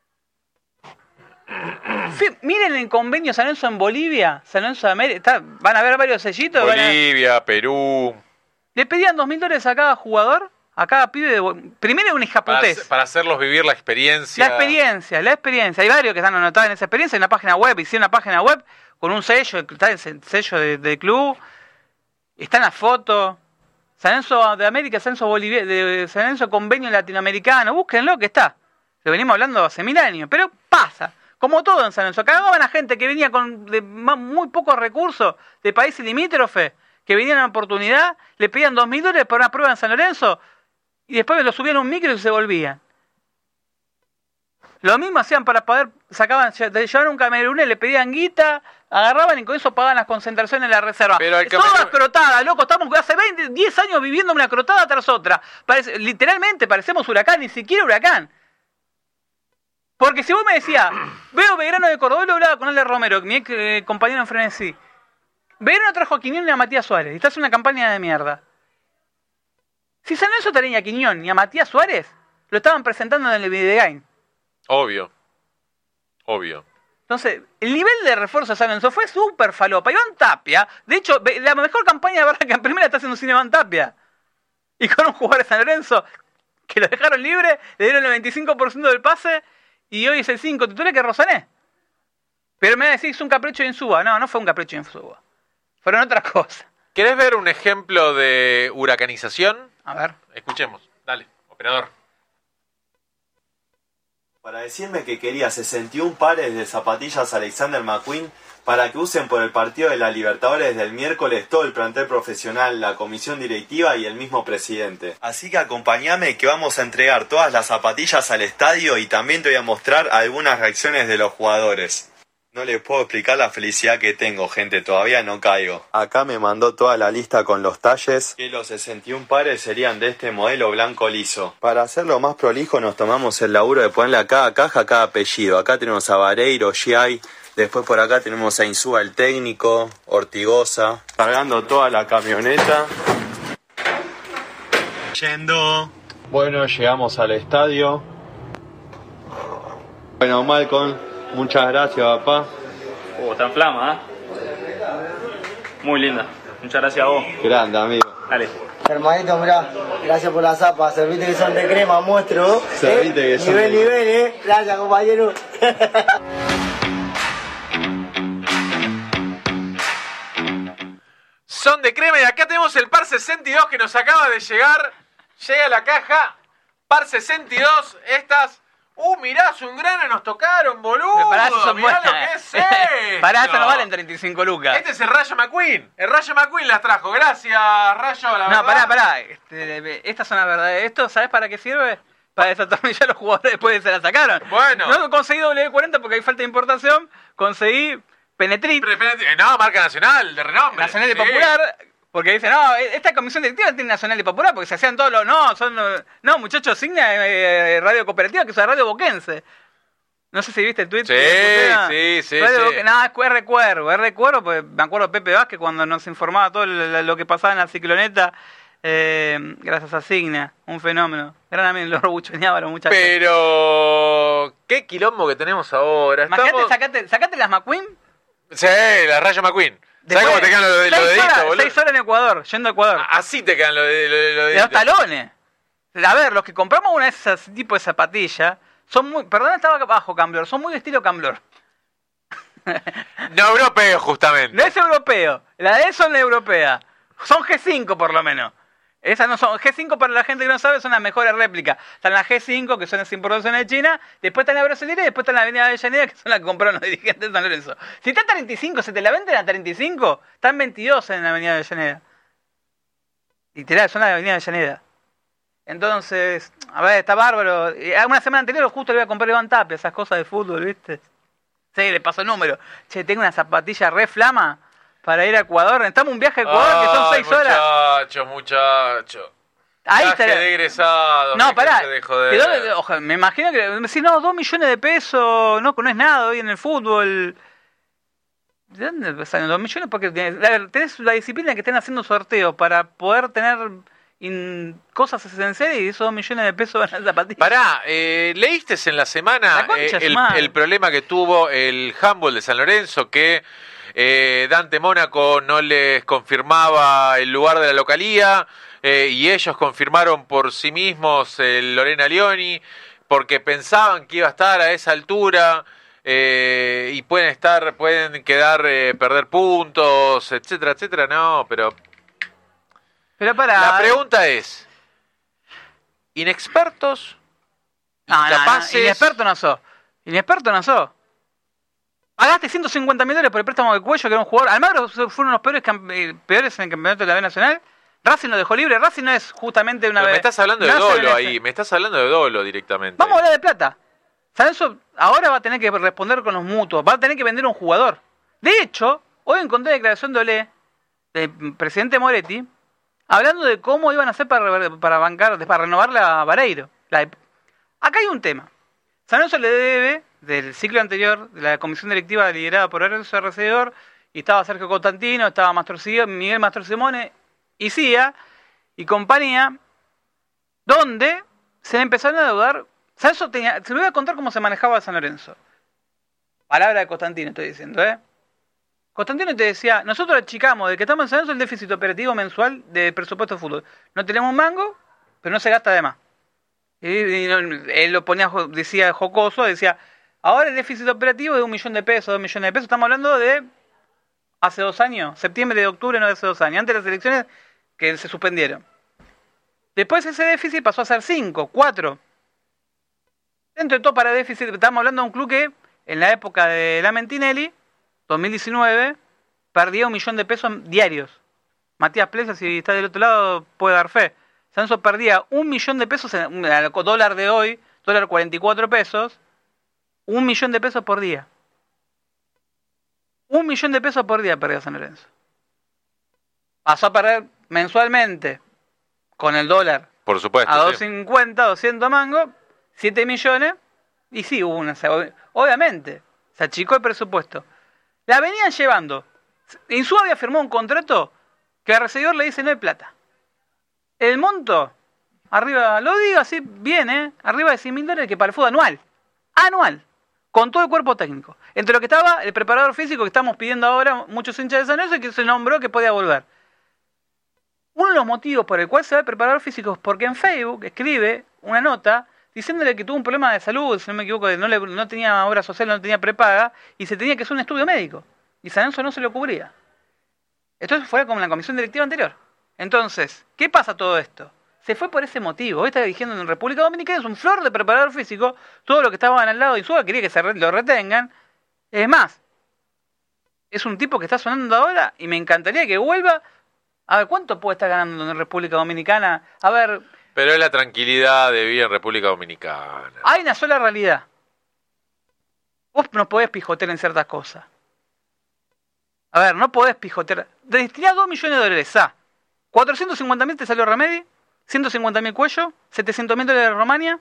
Miren el convenio San Lorenzo en Bolivia, San Lorenzo de América, está, van a ver varios sellitos. Bolivia, a... Perú. Le pedían dos mil dólares a cada jugador, a cada pibe de... Primero un hijaputés. Para, para hacerlos vivir la experiencia. La experiencia, la experiencia. Hay varios que están anotados en esa experiencia en la página web. Hicieron una página web con un sello, está el sello del de club. Está en la foto. San Lorenzo de América, San Lorenzo Bolivia, de San Lorenzo Convenio Latinoamericano. Búsquenlo que está. Lo venimos hablando hace mil años, pero pasa. Como todo en San Lorenzo, cagaban a gente que venía con de muy pocos recursos de países limítrofes, que venían a la oportunidad, le pedían dos mil dólares para una prueba en San Lorenzo y después lo subían a un micro y se volvían. Lo mismo hacían para poder, sacaban, llevaban un camerunés, le pedían guita, agarraban y con eso pagaban las concentraciones en la reserva. Pero el camerun... Todas crotadas, loco, estamos hace veinte, diez años viviendo una crotada tras otra. Parece, literalmente parecemos Huracán, ni siquiera Huracán. Porque si vos me decías, veo Belgrano de Córdoba, lo hablaba con Ale Romero, mi ex eh, compañero en Frenesí. Belgrano trajo a Quiñón y a Matías Suárez, y estás en una campaña de mierda. Si San Lorenzo tenía a Quiñón y a Matías Suárez, lo estaban presentando en el Videgain. Obvio. Obvio. Entonces, el nivel de refuerzo de San Lorenzo fue súper falopa. Iván Tapia, de hecho, la mejor campaña de verdad que en primera está haciendo cine Iván Tapia. Y con un jugador de San Lorenzo que lo dejaron libre, le dieron el veinticinco por ciento del pase. Y hoy es el cinco titular que Rosané. Pero me va a decir que es un capricho de Insúa. No, no fue un capricho de Insúa. Fueron otras cosas. ¿Querés ver un ejemplo de huracanización? A ver. Escuchemos. Dale, operador. Para decirme que quería sesenta y un pares de zapatillas Alexander McQueen para que usen por el partido de la Libertadores del miércoles todo el plantel profesional, la comisión directiva y el mismo presidente. Así que acompáñame que vamos a entregar todas las zapatillas al estadio y también te voy a mostrar algunas reacciones de los jugadores. No les puedo explicar la felicidad que tengo, gente, todavía no caigo. Acá me mandó toda la lista con los talles, que los sesenta y un pares serían de este modelo blanco liso. Para hacerlo más prolijo nos tomamos el laburo de ponerle a cada caja cada apellido. Acá tenemos a Vareiro, Giai. Después por acá tenemos a Insúa el técnico, Ortigosa, cargando toda la camioneta. Yendo. Bueno, llegamos al estadio. Bueno, Malcolm, Muchas gracias, papá. Oh, está en flama, ¿eh? Muy linda. Muchas gracias a vos. Grande, amigo. Dale. Hermanito, mirá, gracias por la zapa, serviste que son de crema, muestro. Serviste eh, que son nivel, de... nivel, eh. Gracias, compañero. Son de crema y acá tenemos el par sesenta y dos que nos acaba de llegar. Llega la caja. Par sesenta y dos, estas... Uh, mirá, un grano nos tocaron, boludo. Para eso son mirá buenas. lo que es esto. Para eso no valen treinta y cinco lucas. Este es el Rayo McQueen. El Rayo McQueen las trajo. Gracias, Rayo, la No, verdad. pará, pará. Este, estas son las verdades. ¿Esto sabes para qué sirve? Para desatornillar a los jugadores después de que se la sacaron. Bueno. No conseguí W cuarenta porque hay falta de importación. Conseguí Penetrit. Pre- pre- No, marca nacional, de renombre. Nacional y Sí. Popular. Porque dicen, no, esta comisión directiva tiene Nacional y Popular porque se hacían todos los... No, son... No, muchachos, Signa eh, Radio Cooperativa, que es la Radio Boquense. No sé si viste el tweet. Sí, sí, sí, Radio sí. Boque- No, es R Cuervo, R Cuervo, porque me acuerdo de Pepe Vázquez cuando nos informaba todo lo, lo que pasaba en la cicloneta, eh, gracias a Signa, un fenómeno. Gran amigo, lo robuchoneaba a los muchachos. Pero... ¿Qué quilombo que tenemos ahora? Imagínate, Estamos... sacate, sacate las McQueen. Sí, la Rayo McQueen. ¿Sabes Después, cómo te quedan los de- los seis deditos, horas, boludo? Seis horas en Ecuador, yendo a Ecuador. Así te quedan los de, los de- los De los deditos. talones. A ver, los que compramos una de esas tipo de zapatillas son muy... Perdón, estaba bajo Camblor. Son muy de estilo Camblor. No europeo, justamente. No es europeo. La de eso no es europea. Son G cinco por lo menos. Esas no son. G cinco para la gente que no sabe son las mejores réplicas. Están las G cinco que son las importaciones de China. Después están las brasileñas y después están las Avenida Avellaneda que son las que compraron los dirigentes de San Lorenzo. Si está a treinta y cinco, se te la venden a treinta y cinco. Están veintidós en la Avenida Avellaneda. Literal, son las de Avenida Avellaneda. Entonces, a ver, está bárbaro. Y una semana anterior justo le iba a comprar a Iván Tapia esas cosas de fútbol, ¿viste? Sí, le pasó el número. Che, tengo una zapatilla re flama para ir a Ecuador. Estamos un viaje a Ecuador que son seis horas. Muchachos, muchachos. Ahí Viaje está. de egresados. No, pará. déjense de joder. Quedó- ojalá, me imagino que... Si no, dos millones de pesos, no, no es nada hoy en el fútbol. ¿De dónde salen dos millones? Porque tenés, a ver, tenés la disciplina que estén haciendo sorteos para poder tener in- cosas esenciales y esos dos millones de pesos van a zapatillas. Pará, eh, ¿leíste en la semana La concha eh, de su el, madre. el problema que tuvo el handball de San Lorenzo? Que eh, Dante Mónaco no les confirmaba el lugar de la localía eh, y ellos confirmaron por sí mismos el Lorena Leoni porque pensaban que iba a estar a esa altura. Eh, y pueden estar, pueden quedar, eh, perder puntos, etcétera, etcétera. No, pero Pero para... la pregunta es, ¿inexpertos? No, no, no, ¿Incapaces? inexperto no sos. Inexperto no sos. Pagaste ciento cincuenta mil dólares por el préstamo de Cuello, que era un jugador. Almagro fueron los peores, campe- eh, peores en el campeonato de la B Nacional. Racing lo dejó libre. Racing no es justamente una... Pero me B- estás hablando de no se dolo merece. ahí, me estás hablando de dolo directamente. Vamos a hablar de plata. San Lorenzo ahora va a tener que responder con los mutuos. Va a tener que vender un jugador. De hecho, hoy encontré declaración de Olé, del presidente Moretti, hablando de cómo iban a hacer para, para bancar, para renovar la Vareiro. La, acá hay un tema. San Lorenzo le debe, del ciclo anterior, de la comisión directiva liderada por Horacio Recedor, y estaba Sergio Constantino, estaba Mastro Simone, Miguel Mastro Simone, y Cía, y compañía, donde se le empezaron a deudar. San Lorenzo tenía, se lo voy a contar cómo se manejaba San Lorenzo. Palabra de Constantino estoy diciendo, ¿eh? Constantino te decía, nosotros achicamos de que estamos en San Lorenzo el déficit operativo mensual de presupuesto de fútbol. No tenemos un mango, pero no se gasta de más. Y, y no, él lo ponía, decía jocoso, decía, ahora el déficit operativo es de un millón de pesos, dos millones de pesos. Estamos hablando de hace dos años, septiembre de octubre, no de hace dos años, antes de las elecciones que se suspendieron. Después ese déficit pasó a ser cinco, cuatro. Dentro de todo para déficit, estamos hablando de un club que en la época de Lamentinelli, dos mil diecinueve, perdía un millón de pesos diarios. Matías Plesa, si está del otro lado, puede dar fe. San Lorenzo perdía un millón de pesos, en el dólar de hoy, dólar cuarenta y cuatro pesos, un millón de pesos por día. Un millón de pesos por día perdía San Lorenzo. Pasó a perder mensualmente, con el dólar, Por supuesto. a sí. doscientos cincuenta, doscientos mangos, siete millones, y sí, hubo una... Obviamente, se achicó el presupuesto. La venían llevando. Insúa había firmado un contrato que al recibidor le dice no hay plata. El monto, arriba, lo digo así bien, ¿eh? Arriba de cien mil dólares que para el fútbol anual. Anual. con todo el cuerpo técnico. Entre lo que estaba el preparador físico que estamos pidiendo ahora muchos hinchas de San Lorenzo y que se nombró que podía volver. Uno de los motivos por el cual se va el preparador físico es porque en Facebook escribe una nota diciéndole que tuvo un problema de salud, si no me equivoco, no, le, no tenía obra social, no tenía prepaga, y se tenía que hacer un estudio médico. Y San Lorenzo no se lo cubría. Esto fue como en la comisión directiva anterior. Entonces, ¿qué pasa todo esto? Se fue por ese motivo. Hoy está dirigiendo en República Dominicana, es un flor de preparador físico, todo lo que estaban al lado de Insúa quería que se re, lo retengan. Es más, es un tipo que está sonando ahora y me encantaría que vuelva. A ver, ¿cuánto puede estar ganando en República Dominicana? A ver... Pero es la tranquilidad de vivir en República Dominicana. Hay una sola realidad. Vos no podés pijotear en ciertas cosas. A ver, no podés pijotear. Destinás dos millones de dólares a cuatrocientos cincuenta mil te salió Remedi, ciento cincuenta mil Cuello, setecientos mil dólares de Romania,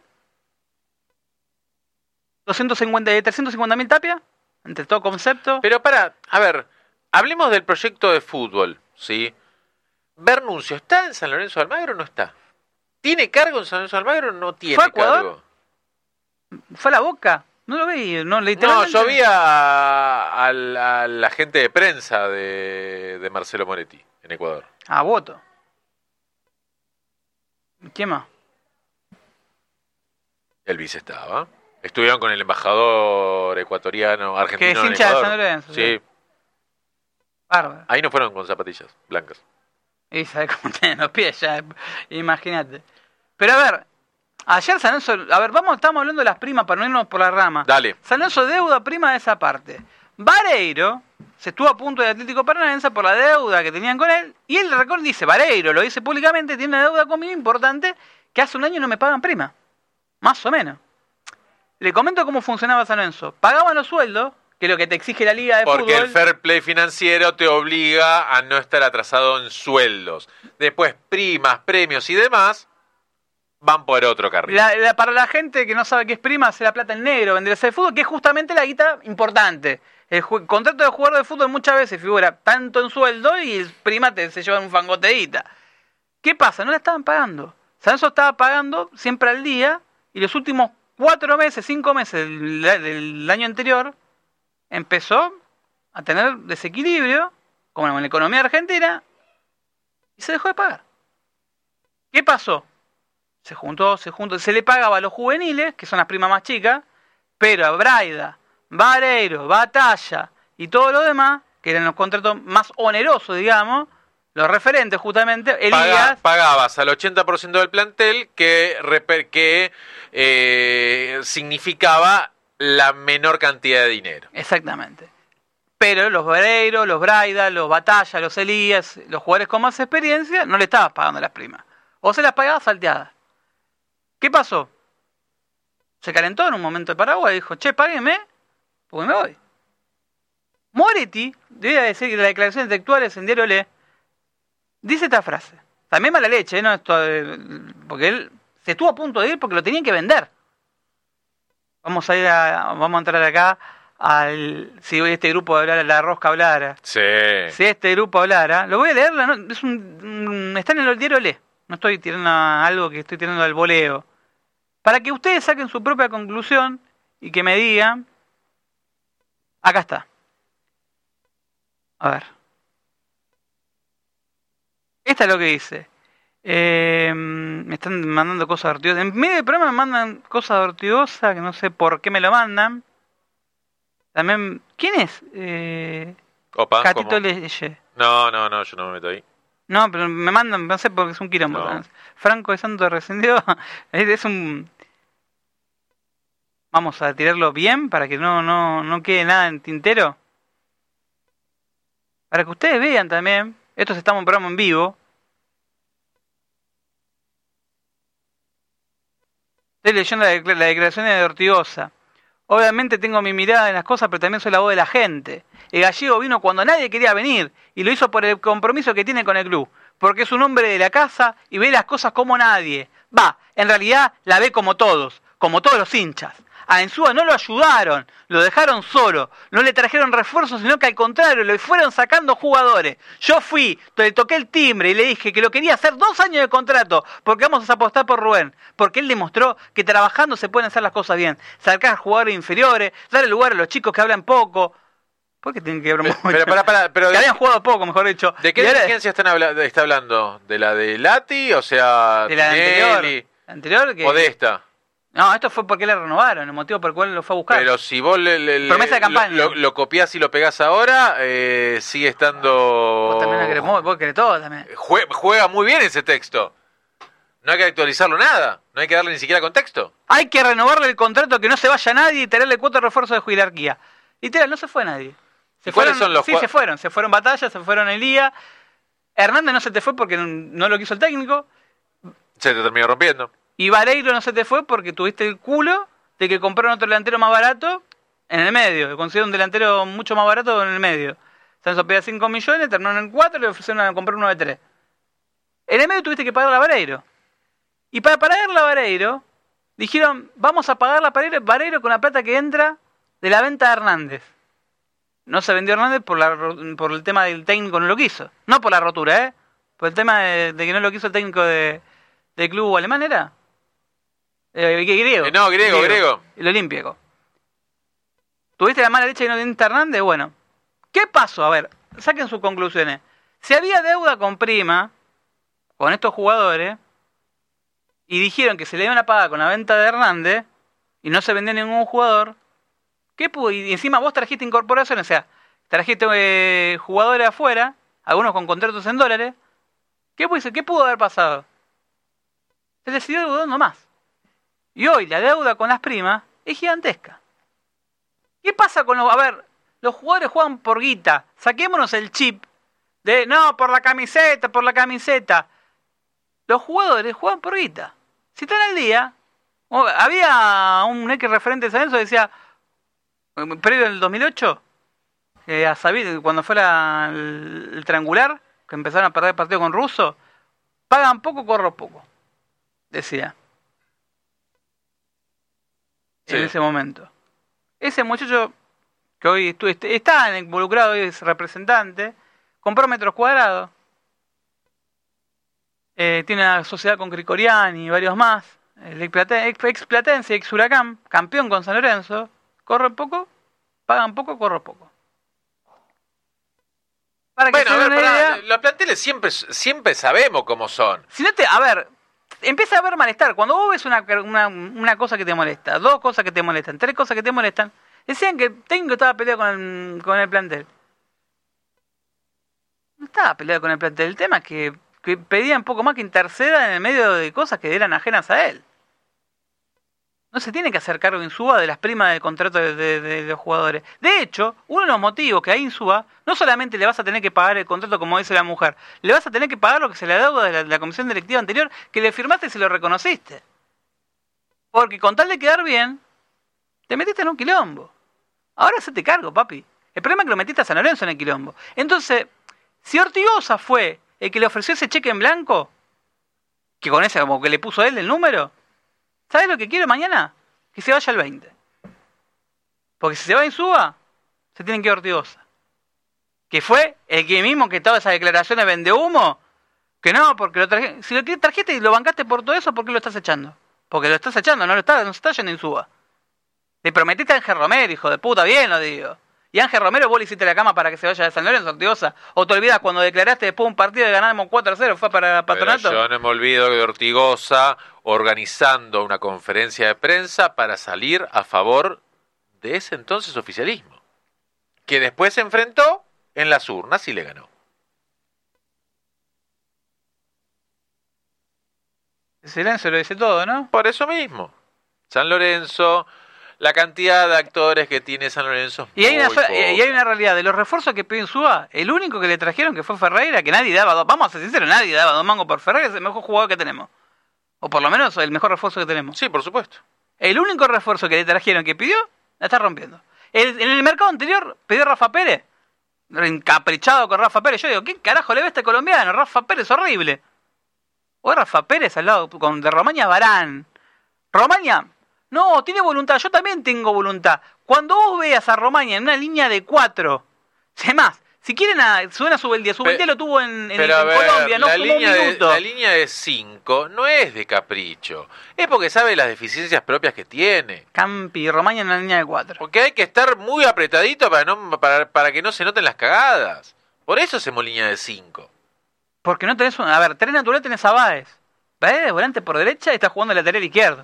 doscientos cincuenta, trescientos cincuenta mil Tapia, entre todo concepto. Pero para, a ver, hablemos del proyecto de fútbol, ¿sí? Bernuncio, ¿está en San Lorenzo de Almagro o no está? ¿Tiene cargo en San Lorenzo de Almagro o no tiene ¿Fue a Ecuador? cargo? ¿Fue a La Boca? No lo vi, no, No, yo vi a, a, la, a la gente de prensa de, de Marcelo Moretti en Ecuador. A voto. ¿Quién más? El vice estaba. Estuvieron con el embajador ecuatoriano, argentino. Que es en hincha de Ecuador. San Lorenzo. Sí. Sí. Bárbaro. Ahí no fueron con zapatillas blancas. Y sabes cómo tienen los pies ya, imagínate. Pero a ver, ayer San Lorenzo, a ver, vamos, estamos hablando de las primas para no irnos por la rama. Dale. San Lorenzo deuda prima de esa parte. Vareiro se estuvo a punto de Atlético Paranaense por la deuda que tenían con él, y él dice, Vareiro, lo dice públicamente, tiene una deuda conmigo importante que hace un año no me pagan prima. Más o menos. Le comento cómo funcionaba San Lorenzo. Pagaban los sueldos, que es lo que te exige la Liga de Porque Fútbol. el fair play financiero te obliga a no estar atrasado en sueldos. Después, primas, premios y demás van por otro carril. La, la, para la gente que no sabe qué es prima, hace la plata en negro, venderse de fútbol, que es justamente la guita importante. El ju- contrato de jugador de fútbol muchas veces figura tanto en sueldo y el prima te, se lleva un fangote de guita. ¿Qué pasa? No la estaban pagando. San Lorenzo estaba pagando siempre al día y los últimos cuatro meses, cinco meses del, del año anterior empezó a tener desequilibrio, como en la economía argentina, y se dejó de pagar. ¿Qué pasó? Se juntó, se juntó, se le pagaba a los juveniles, que son las primas más chicas, pero a Braida, Vareiro, Batalla y todo lo demás, que eran los contratos más onerosos, digamos, los referentes justamente, Elías... Paga, pagabas al ochenta por ciento del plantel que, reper, que eh, significaba la menor cantidad de dinero. Exactamente. Pero los Vareiro, los Braida, los Batalla, los Elías, los jugadores con más experiencia, no le estabas pagando las primas. O se las pagabas salteadas. ¿Qué pasó? Se calentó en un momento de Paraguay y dijo, che, págueme, porque me voy. Moretti, debía decir que las declaraciones textuales en Diario Le, dice esta frase. También mala leche, ¿no? Esto, eh, porque él se estuvo a punto de ir porque lo tenían que vender. Vamos a ir a, vamos a entrar acá al, si este grupo hablara, la rosca hablara. Sí. Si este grupo hablara, lo voy a leer, no, es un, un, está en el Diario Le. No estoy tirando algo que estoy tirando al voleo. Para que ustedes saquen su propia conclusión y que me digan. Acá está. A ver. Esta es lo que dice. Eh, me están mandando cosas ortiosas. En medio del programa me mandan cosas ortiosas que no sé por qué me lo mandan. También. ¿Quién es? Eh, Opa, Catito ¿cómo? Leye. No, no, no, yo no me meto ahí. No, pero me mandan, no sé porque es un quilombo. No. Franco de Santos rescindió. Es un. Vamos a tirarlo bien para que no, no, no quede nada en tintero. Para que ustedes vean también. Esto se está en un programa en vivo. Estoy leyendo la, decla- la declaración de Ortigosa. Obviamente tengo mi mirada en las cosas, pero también soy la voz de la gente. El gallego vino cuando nadie quería venir y lo hizo por el compromiso que tiene con el club, porque es un hombre de la casa y ve las cosas como nadie. Va, en realidad la ve como todos, como todos los hinchas. A Insúa no lo ayudaron, lo dejaron solo, no le trajeron refuerzos, sino que al contrario, le fueron sacando jugadores. Yo fui, le toqué el timbre y le dije que lo quería hacer dos años de contrato, porque vamos a apostar por Rubén, porque él demostró que trabajando se pueden hacer las cosas bien, sacar jugadores inferiores, darle lugar a los chicos que hablan poco. ¿Por qué tienen que hablar mucho? Pero, para, para, pero que de, habían jugado poco, mejor dicho. ¿De qué dirigencia están habla, está hablando? ¿De la de Lati? O sea, de la anterior, la anterior que... ¿O de esta? No, esto fue porque le renovaron, el motivo por el cual lo fue a buscar. Pero si vos le, le, promesa de campaña. Lo, lo, lo copiás y lo pegás ahora, eh, sigue estando... Vos también la querés, vos querés todo también. Jue, juega muy bien ese texto. No hay que actualizarlo nada, no hay que darle ni siquiera contexto. Hay que renovarle el contrato, que no se vaya nadie y tenerle cuatro refuerzos de jerarquía. Literal, no se fue nadie. Se ¿Y cuáles fueron, son los Sí, cua- se fueron. Se fueron Batalla, se fueron Elías. Hernández no se te fue porque no lo quiso el técnico. Se te terminó rompiendo. Y Vareiro no se te fue porque tuviste el culo de que compraron otro delantero más barato en el medio. Que consiguieron un delantero mucho más barato en el medio. Sanso pedía cinco millones, terminaron en cuatro y le ofrecieron a comprar uno de tres. En el medio tuviste que pagarle a Vareiro. Y para pagarle a Vareiro, dijeron, vamos a pagarle a Vareiro, Vareiro con la plata que entra de la venta de Hernández. No se vendió Hernández por, la, por el tema del técnico, no lo quiso. No por la rotura, ¿eh? Por el tema de, de que no lo quiso el técnico de, del club alemán, ¿era? Eh, griego. Eh, no, griego, griego. El Olímpico. ¿Tuviste la mala leche y no diste a Hernández? Bueno, ¿qué pasó? A ver, saquen sus conclusiones. Si había deuda con Prima, con estos jugadores, y dijeron que se le iban a pagar con la venta de Hernández, y no se vendió ningún jugador, ¿qué pudo? Y encima vos trajiste incorporaciones, o sea, trajiste eh, jugadores afuera, algunos con contratos en dólares. ¿Qué pudo, ¿Qué pudo haber pasado? Se decidió deudando más. Y hoy la deuda con las primas es gigantesca. ¿Qué pasa con los... A ver, los jugadores juegan por guita. Saquémonos el chip de, no, por la camiseta, por la camiseta. Los jugadores juegan por guita. Si están al día... Había un X referente de San Lorenzo que decía... Previo al dos mil ocho, eh, a Sabir, cuando fue la, el, el triangular, que empezaron a perder el partido con Russo, pagan poco, corro poco, decía. Sí. En ese momento. Ese muchacho, que hoy estu- está involucrado, hoy es representante, compró metros cuadrados, eh, tiene una sociedad con Cricoriani y varios más, el ex, Plate- ex, ex Platense, ex Huracán, campeón con San Lorenzo. Corre poco, pagan poco, corro poco. Para que bueno, se a ver, den una pará, idea, los planteles siempre, siempre sabemos cómo son. si no te, a ver, empieza a haber malestar. Cuando vos ves una, una, una cosa que te molesta, dos cosas que te molestan, tres cosas que te molestan, decían que el técnico estaba peleado con el, con el plantel. No estaba peleado con el plantel. El tema es que, que pedían poco más que interceda en el medio de cosas que eran ajenas a él. No se tiene que hacer cargo Insúa de las primas del contrato de, de, de los jugadores. De hecho, uno de los motivos que a Insúa no solamente le vas a tener que pagar el contrato como dice la mujer, le vas a tener que pagar lo que se le adeuda de la, de la comisión directiva anterior que le firmaste y se lo reconociste. Porque con tal de quedar bien, te metiste en un quilombo. Ahora hacete cargo, papi. El problema es que lo metiste a San Lorenzo en el quilombo. Entonces, si Ortigosa fue el que le ofreció ese cheque en blanco, que con ese como que le puso él el número, ¿sabes lo que quiero mañana? Que se vaya al veinte. Porque si se va en Insúa, se tienen que ir a Ortigosa. Que fue el que mismo que todas esas declaraciones vende humo. Que no, porque lo traje, si lo trajiste y lo bancaste por todo eso, ¿por qué lo estás echando? Porque lo estás echando, no lo está, no se está yendo Insúa. Le prometiste a Ángel Romero, hijo de puta, bien lo digo. Y Ángel Romero, vos le hiciste la cama para que se vaya de San Lorenzo, Ortigosa. O te olvidas cuando declaraste después de un partido de ganamos cuatro a cero, fue para Patronato. Pero yo no me olvido de Ortigosa organizando una conferencia de prensa para salir a favor de ese entonces oficialismo, que después se enfrentó en las urnas y le ganó. El silencio lo dice todo, ¿no? Por eso mismo. San Lorenzo, la cantidad de actores que tiene San Lorenzo es Y hay, una, muy sola- poca. y hay una realidad, de los refuerzos que pidió Insúa, el único que le trajeron que fue Ferreira, que nadie daba dos, vamos a ser sinceros, nadie daba dos mangos por Ferreira, es el mejor jugador que tenemos. O por lo menos el mejor refuerzo que tenemos. Sí, por supuesto. El único refuerzo que le trajeron que pidió, la está rompiendo. El- en el mercado anterior pidió Rafa Pérez, encaprichado con Rafa Pérez. Yo digo, ¿qué carajo le ve a este colombiano? Rafa Pérez, horrible. O Rafa Pérez al lado con de Romaña Barán. Romaña, No, tiene voluntad, yo también tengo voluntad. Cuando vos veas a Romaña en una línea de cuatro, sé más, si quieren a, suena Subeldía, Subeldía lo tuvo en, en, pero en ver, Colombia, no la como línea un minuto. De, la línea de cinco no es de capricho, es porque sabe las deficiencias propias que tiene. Campi y Romaña en una línea de cuatro. Porque hay que estar muy apretadito para, no, para, para que no se noten las cagadas. Por eso hacemos línea de cinco. Porque no tenés un... A ver, tenés natural, tenés a Báez. Báez de volante por derecha y está jugando el lateral izquierdo.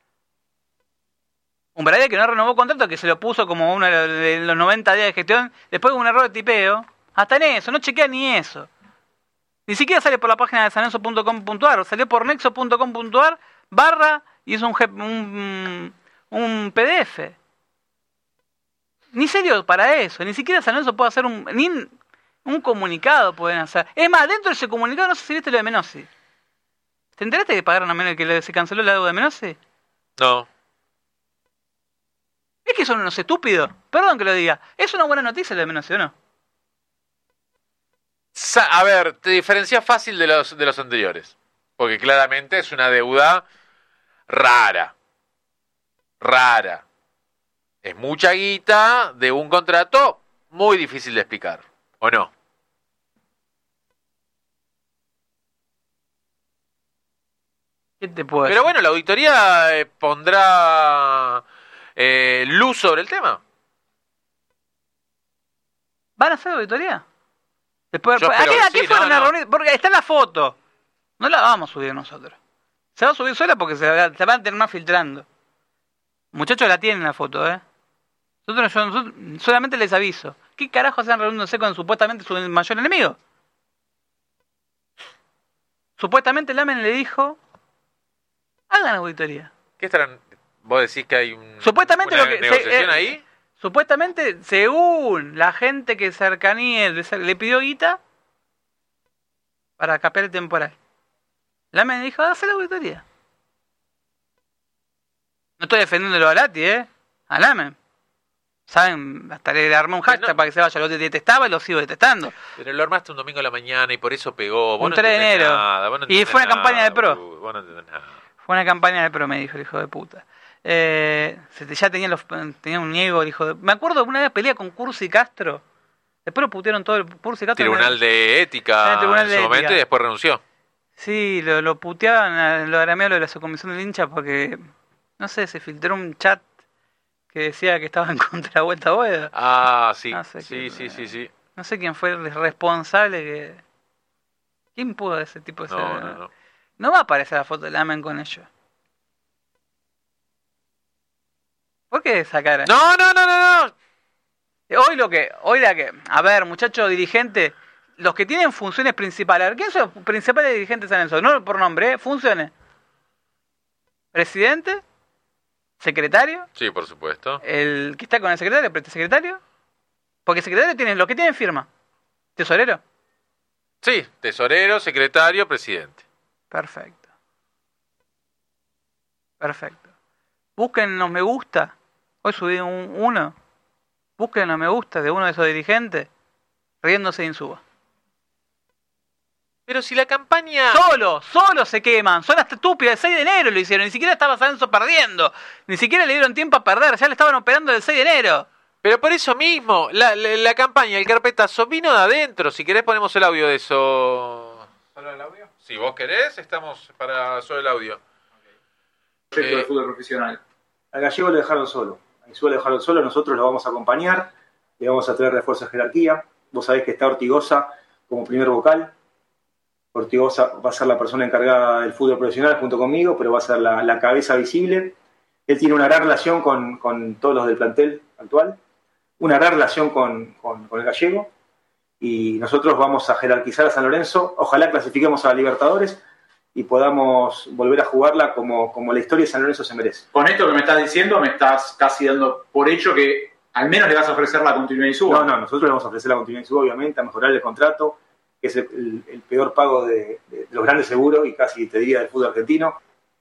Un Braille que no renovó contrato, que se lo puso como uno de los noventa días de gestión, después de un error de tipeo. Hasta en eso, no chequea ni eso. Ni siquiera sale por la página de sanenso punto com punto ar, salió por nexo punto com punto ar, barra, y es un, un, un P D F. Ni serio para eso, ni siquiera Sanenso puede hacer un... Ni un comunicado pueden hacer. Es más, dentro de ese comunicado, no sé si viste lo de Menossi. ¿Te enteraste que pagaron a Menossi, que se canceló la deuda de Menossi? No. Es que son unos estúpidos. Perdón que lo diga. ¿Es una buena noticia lo de Menossi o no? A ver, te diferencias fácil de los, de los anteriores. Porque claramente es una deuda rara. Rara. Es mucha guita de un contrato muy difícil de explicar. ¿O no? ¿Qué te puedo decir? Pero bueno, la auditoría eh, pondrá eh, luz sobre el tema. ¿Van a hacer auditoría? Después, Yo ¿a qué, espero a que qué sí, fueron no, a no. reunir? Porque está en la foto. No la vamos a subir nosotros. Se va a subir sola porque se, va- se van a terminar filtrando. Muchachos la tienen la foto, ¿eh? Nosotros, yo- nosotros solamente les aviso. ¿Qué carajo hacen reuniéndose con supuestamente su mayor enemigo? Supuestamente Lamen le dijo: hagan auditoría. ¿Qué estarán? ¿Vos decís que hay un, Supuestamente una lo que- negociación se- eh, ahí? Supuestamente, según la gente que cercanía le, le pidió guita para capear el temporal. Lamen le dijo: hacer la auditoría. No estoy defendiéndolo a Lati, ¿eh? A Lamen. ¿Saben? Hasta le armé un hashtag no. para que se vaya. Lo detestaba y lo sigo detestando. Pero lo armaste un domingo a la mañana y por eso pegó. Vos Un no tres de entendés enero. nada, vos no Y entendés fue una nada, campaña de pro. boludo, vos no entendés nada. Fue una campaña de pro, me dijo el hijo de puta. Eh, se te- ya tenía, los, tenía un niego, el hijo de... Me acuerdo una vez pelea con Cursi Castro. Después lo putearon todo el Cursi Castro. Tribunal de Ética En el Tribunal en de su momento Ética. y después renunció. Sí, lo, lo puteaban, a- lo arameaban lo de la subcomisión del hincha porque, no sé, se filtró un chat que decía que estaba en contra de Vuelta a Boedo. Ah, sí. No sé sí, qué- sí, sí, sí. No sé quién fue el responsable que... ¿Quién pudo ese tipo de No, ser? no, no. No va a aparecer la foto de Lamen con ellos. ¿Por qué esa cara? No, no, no, no, no. Hoy lo que, hoy la que, a ver, muchachos dirigentes, los que tienen funciones principales, a ver, ¿quiénes son los principales dirigentes en eso? No por nombre, ¿eh? Funciones. Presidente, secretario, Sí, por supuesto. el que está con el secretario, el secretario, porque secretario tienen, los que tienen firma. Tesorero. Sí, tesorero, secretario, presidente. Perfecto. Perfecto. Busquen los me gusta. Hoy subí un, uno. Busquen los me gusta de uno de esos dirigentes riéndose de Insúa. Pero si la campaña... Solo, solo se queman. Son hasta estúpidas. El seis de enero lo hicieron. Ni siquiera estaba Sanso perdiendo. Ni siquiera le dieron tiempo a perder. Ya le estaban operando el seis de enero. Pero por eso mismo, la, la, la campaña, el carpetazo vino de adentro. Si querés ponemos el audio de eso. ¿Solo el audio? Si vos querés, estamos para solo el audio. Proyecto Eh, de fútbol profesional. Al Gallego lo dejaron solo. A Insúa lo dejaron solo, nosotros lo vamos a acompañar, le vamos a traer refuerzo de jerarquía. Vos sabés que está Ortigosa como primer vocal. Ortigosa va a ser la persona encargada del fútbol profesional junto conmigo, pero va a ser la, la cabeza visible. Él tiene una gran relación con, con todos los del plantel actual, una gran relación con, con, con el Gallego, y nosotros vamos a jerarquizar a San Lorenzo. Ojalá clasifiquemos a la Libertadores y podamos volver a jugarla como, como la historia de San Lorenzo se merece. Con esto que me estás diciendo, me estás casi dando por hecho que al menos le vas a ofrecer la continuidad de Insúa. No, no, nosotros le vamos a ofrecer la continuidad de Insúa, obviamente, a mejorar el contrato, que es el, el- el peor pago de, de- de los grandes seguros y casi te diría del fútbol argentino.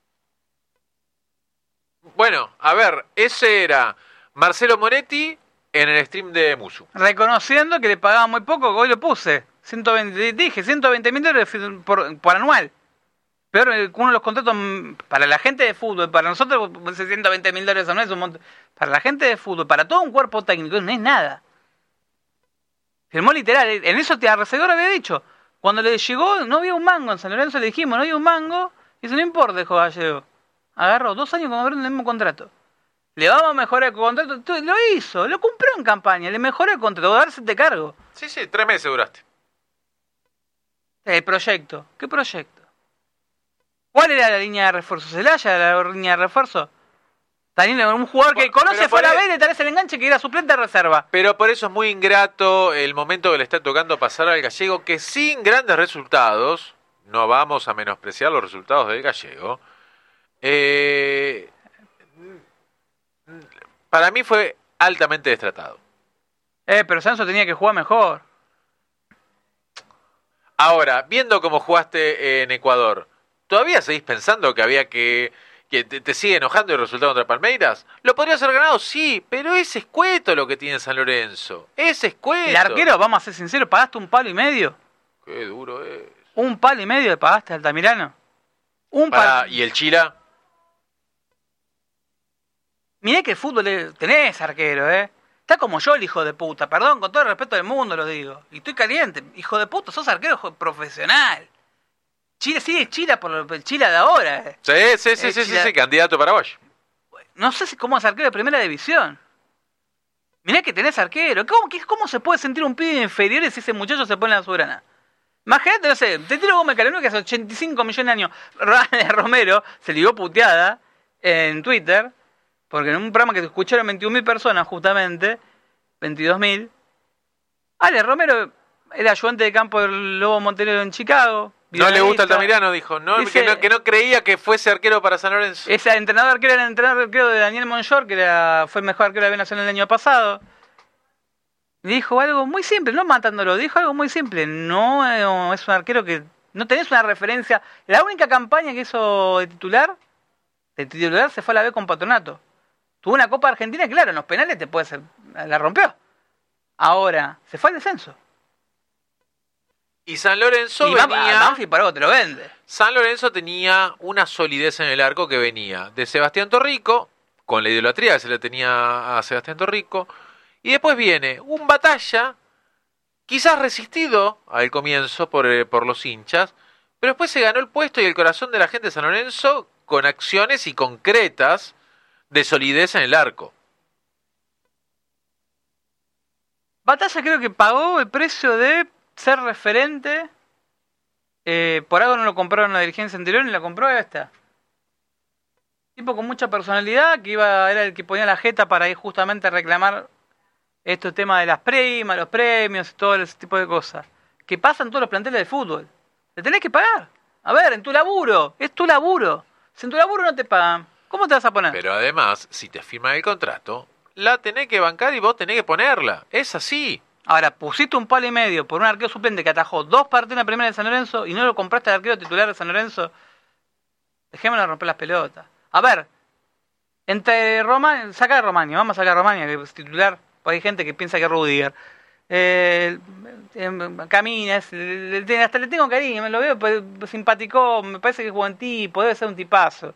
Bueno, a ver, ese era Marcelo Moretti en el stream de Musu. Reconociendo que le pagaban muy poco, que hoy lo puse. ciento veinte, dije, ciento veinte mil dólares por, por anual. Peor, uno de los contratos para la gente de fútbol, para nosotros ciento veinte mil dólares al mes, un montón. Para la gente de fútbol, para todo un cuerpo técnico, no es nada. Firmó literal, en eso te Arrecedor había dicho. Cuando le llegó, no había un mango, en San Lorenzo le dijimos, no había un mango, y eso no importa, dijo Gallego. Agarró dos años con Gabriel en el mismo contrato. Le vamos a mejorar el contrato, entonces, lo hizo, lo compró en campaña, le mejoró el contrato, darse de cargo. Sí, sí, tres meses duraste. El proyecto, ¿qué proyecto? ¿Cuál era la línea de refuerzo? ¿Celaya la línea de refuerzo? También un jugador que conoce fuera a ver y le traes el enganche que era suplente de reserva. Pero por eso es muy ingrato el momento que le está tocando pasar al Gallego, que sin grandes resultados, no vamos a menospreciar los resultados del Gallego, eh, para mí fue altamente destratado. Eh, pero Sanso tenía que jugar mejor. Ahora, viendo cómo jugaste en Ecuador, ¿todavía seguís pensando que había que... que te, te sigue enojando el resultado contra Palmeiras? ¿Lo podrías haber ganado? Sí, pero es escueto lo que tiene San Lorenzo. Es escueto. El arquero, vamos a ser sinceros, ¿pagaste un palo y medio? Qué duro es. ¿Un palo y medio le pagaste a Altamirano? Un palo. ¿Y el Chila? Mirá que el fútbol es... tenés arquero, ¿eh? Está como yo el hijo de puta, perdón, con todo el respeto del mundo lo digo. Y estoy caliente, hijo de puta, sos arquero profesional. Chile, sí, es Chile por el Chile de ahora. Eh. Sí, sí, sí, sí, sí, sí, candidato paraguayo. No sé si cómo es arquero de primera división. Mirá que tenés arquero. ¿Cómo, cómo se puede sentir un pibe inferior si ese muchacho se pone en la soberana? Imagínate, no sé, te tiro Gómez Calderón que hace ochenta y cinco millones de años. Romero se ligó puteada en Twitter, porque en un programa que escucharon veintiún mil personas justamente, veintidós mil, Ale Romero era ayudante de campo del Lobo Montenegro en Chicago. No le gusta Altamirano, dijo. No, dice, que no, que no creía que fuese arquero para San Lorenzo. Ese entrenador arquero era el entrenador arquero de Daniel Monjor, que era, fue el mejor arquero de la B Nacional el año pasado. Dijo algo muy simple, no matándolo, dijo algo muy simple. No es un arquero que... No tenés una referencia. La única campaña que hizo de titular, de titular se fue a la B con Patronato. Tuvo una Copa Argentina, claro, en los penales te puede ser... La rompió. Ahora, se fue al descenso. Y San Lorenzo y venía... Banfi para te lo vende. San Lorenzo tenía una solidez en el arco que venía de Sebastián Torrico, con la idolatría que se le tenía a Sebastián Torrico, y después viene un Batalla, quizás resistido al comienzo por, eh, por los hinchas, pero después se ganó el puesto y el corazón de la gente de San Lorenzo con acciones y concretas de solidez en el arco. Batalla creo que pagó el precio de ser referente. Eh, por algo no lo compraron la dirigencia anterior ni la compró esta. Tipo con mucha personalidad, que iba era el que ponía la jeta para ir justamente a reclamar estos temas de las primas, los premios y todo ese tipo de cosas. Que pasan todos los planteles de fútbol. Te tenés que pagar. A ver, en tu laburo. Es tu laburo. Si en tu laburo no te pagan, ¿cómo te vas a poner? Pero además, si te firman el contrato, la tenés que bancar y vos tenés que ponerla. Es así. Ahora, pusiste un palo y medio por un arquero suplente que atajó dos partidos en la primera de San Lorenzo y no lo compraste al arquero titular de San Lorenzo. Dejémonos romper las pelotas. A ver, entre Román, saca a Romania, vamos a sacar a Romania, que es titular, porque hay gente que piensa que es Rudiger. Eh, eh, camina, es, le, hasta le tengo cariño, me lo veo pues, simpático, me parece que es buen tipo, debe ser un tipazo.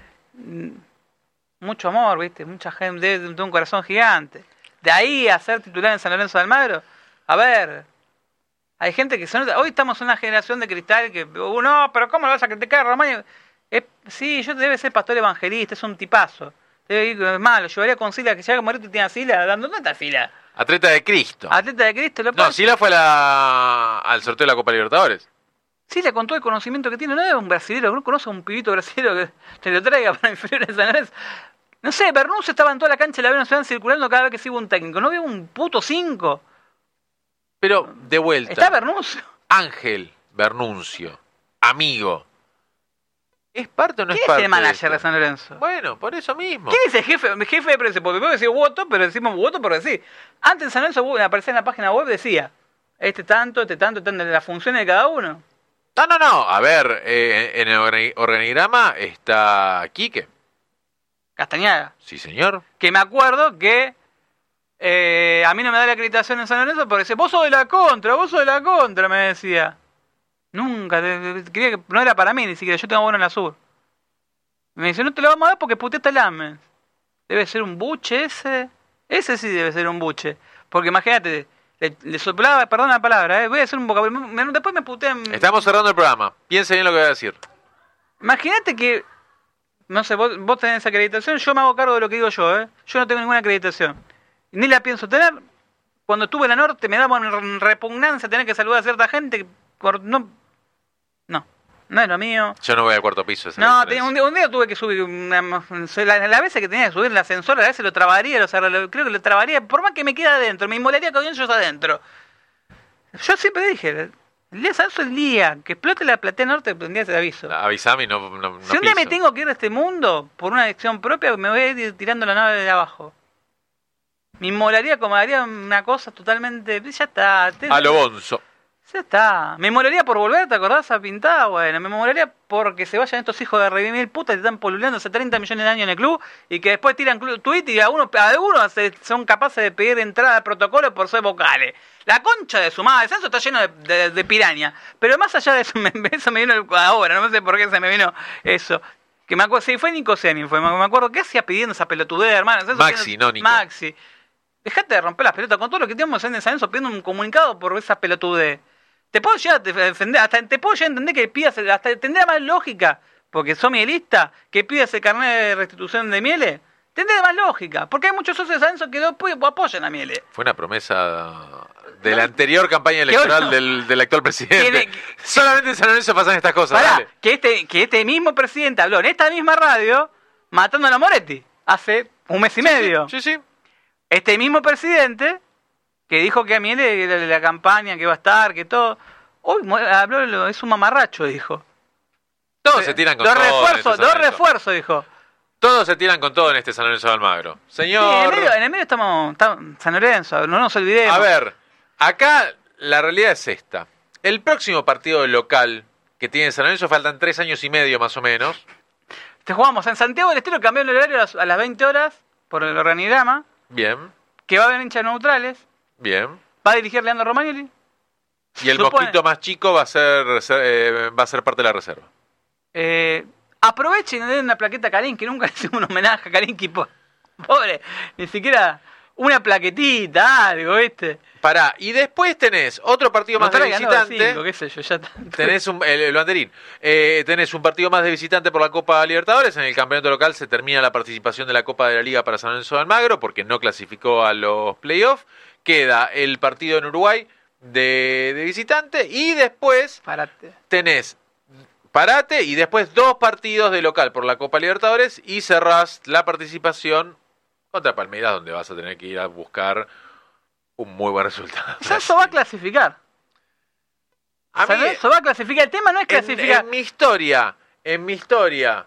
Mucho amor, ¿viste? Mucha gente, debe tener un corazón gigante. De ahí a ser titular en San Lorenzo de Almagro, a ver, hay gente que se nota, hoy estamos en una generación de cristal que, uh, no, pero ¿cómo lo vas a criticar a Román? Eh, sí, yo debe ser pastor evangelista, es un tipazo. Debe ir, es malo, llevaría con Sila, que llega a morir, tiene a Sila, dando, ¿dónde está Sila? Atleta de Cristo. Atleta de Cristo. Lo no, pasa. Sila fue la... al sorteo de la Copa Libertadores. Sila, con todo el conocimiento que tiene, no es un brasilero, no conoce a un pibito brasilero que te lo traiga para inferiores de San Lorenzo. No sé, Bernuncio estaba en toda la cancha de la B Nacional circulando cada vez que se iba un técnico. ¿No veo un puto cinco? Pero, de vuelta. ¿Está Bernuncio? Ángel Bernuncio, amigo. ¿Es parte o no es parte? ¿Quién es el manager de, de San Lorenzo? Bueno, por eso mismo. ¿Quién es el jefe, el jefe de prensa? Porque puedo decir voto, pero decimos voto por decir. Antes en San Lorenzo aparecía en la página web, decía, este tanto, este tanto, este tanto, las funciones de cada uno. No, no, no. A ver, eh, en el organigrama está Quique. Castañaga. Sí, señor. Que me acuerdo que eh, a mí no me da la acreditación en San Lorenzo porque dice, vos sos de la contra, vos sos de la contra, me decía. Nunca, te, te, quería que no era para mí ni siquiera, yo tengo bueno en la sur. Me dice, no te lo vamos a dar porque puteaste el Lammens. Debe ser un buche ese. Ese sí debe ser un buche. Porque imagínate, le, le soplaba, perdón la palabra, eh, voy a hacer un vocabulario. Después me putean. Estamos cerrando el programa. Piense bien lo que voy a decir. Imagínate que, no sé, vos, vos tenés acreditación, yo me hago cargo de lo que digo yo, ¿eh? Yo no tengo ninguna acreditación. Ni la pienso tener. Cuando estuve en la Norte me daba repugnancia tener que saludar a cierta gente. Por, no, no, no es lo mío. Yo no voy al cuarto piso. No, tenía, un, día, un día tuve que subir. Una, la, la veces que tenía que subir el ascensor, a veces lo trabaría, lo, lo, creo que lo trabaría, por más que me quede adentro, me inmolaría con yo adentro. Yo siempre dije, el día santo, el día que explote la Platea Norte, un día te aviso. Avisame y no, no, no Si un día piso. Me tengo que ir de este mundo, por una elección propia, me voy a ir tirando la nave de abajo. Me inmolaría como haría una cosa totalmente... Ya está. Te... A lo bonzo. Ya está. Me molaría por volver, ¿te acordás? A pintar, bueno. Me molaría porque se vayan estos hijos de redimir putas que están poluleando hace treinta millones de años en el club y que después tiran tweet y algunos, algunos son capaces de pedir entrada al protocolo por ser vocales. La concha de su madre. El censo está lleno de, de, de piraña. Pero más allá de eso, me, eso me vino ahora. No sé por qué se me vino eso. Que me acuerdo, sí, fue Nico Seni, fue. Me acuerdo, ¿qué hacía pidiendo esa pelotudez, hermano? Eso Maxi, tiene, no Nico. Maxi. Dejate de romper las pelotas con todo lo que tenemos en el censo pidiendo un comunicado por esa pelotudez. Te puedo llegar a defender, hasta te puedo llegar a entender que pidas, hasta tendría más lógica, porque sos mielista, que pidas el carnet de restitución de Miele. Tendría más lógica, porque hay muchos socios de San Lorenzo que no apoyan a Miele. Fue una promesa de la anterior campaña electoral bueno, del, del actual presidente. Que, Solamente en San Lorenzo pasan estas cosas. Pará, dale. que este que este mismo presidente habló en esta misma radio matando a Moretti hace un mes y sí, medio. Sí, sí. Este mismo presidente que dijo que a Miele la, la campaña que va a estar, que todo. Hoy habló, es un mamarracho, dijo. Todos se tiran con dos todo. Refuerzos, este dos refuerzos, dijo. Todos se tiran con todo en este San Lorenzo de Almagro. Señor. Sí, en, el medio, en el medio estamos, estamos San Lorenzo, no nos olvidemos. A ver, acá la realidad es esta. El próximo partido local que tiene San Lorenzo faltan tres años y medio más o menos. Te jugamos en Santiago del Estero, cambió el horario a las, a las veinte horas por el organigrama. Bien. Que va a haber hinchas neutrales. Bien. Va a dirigir Leandro Romagnoli. Y el Supone. mosquito más chico va a ser eh, va a ser parte de la reserva. Eh, aprovechen y den una plaqueta a Karim, que nunca le hicimos un homenaje a Karim, que po pobre, ni siquiera una plaquetita, algo, ¿viste? Pará, y después tenés otro partido no más de visitante. Cinco, qué sé yo, ya tenés un, el, el banderín. Eh, tenés un partido más de visitante por la Copa Libertadores. En el campeonato local se termina la participación de la Copa de la Liga para San Lorenzo de Almagro, porque no clasificó a los playoffs. Queda el partido en Uruguay de, de visitante y después parate. tenés parate y después dos partidos de local por la Copa Libertadores y cerrás la participación contra Palmeiras, donde vas a tener que ir a buscar un muy buen resultado. Eso va a clasificar. A mí, eso va a clasificar. El tema no es clasificar. En, en mi historia, en mi historia,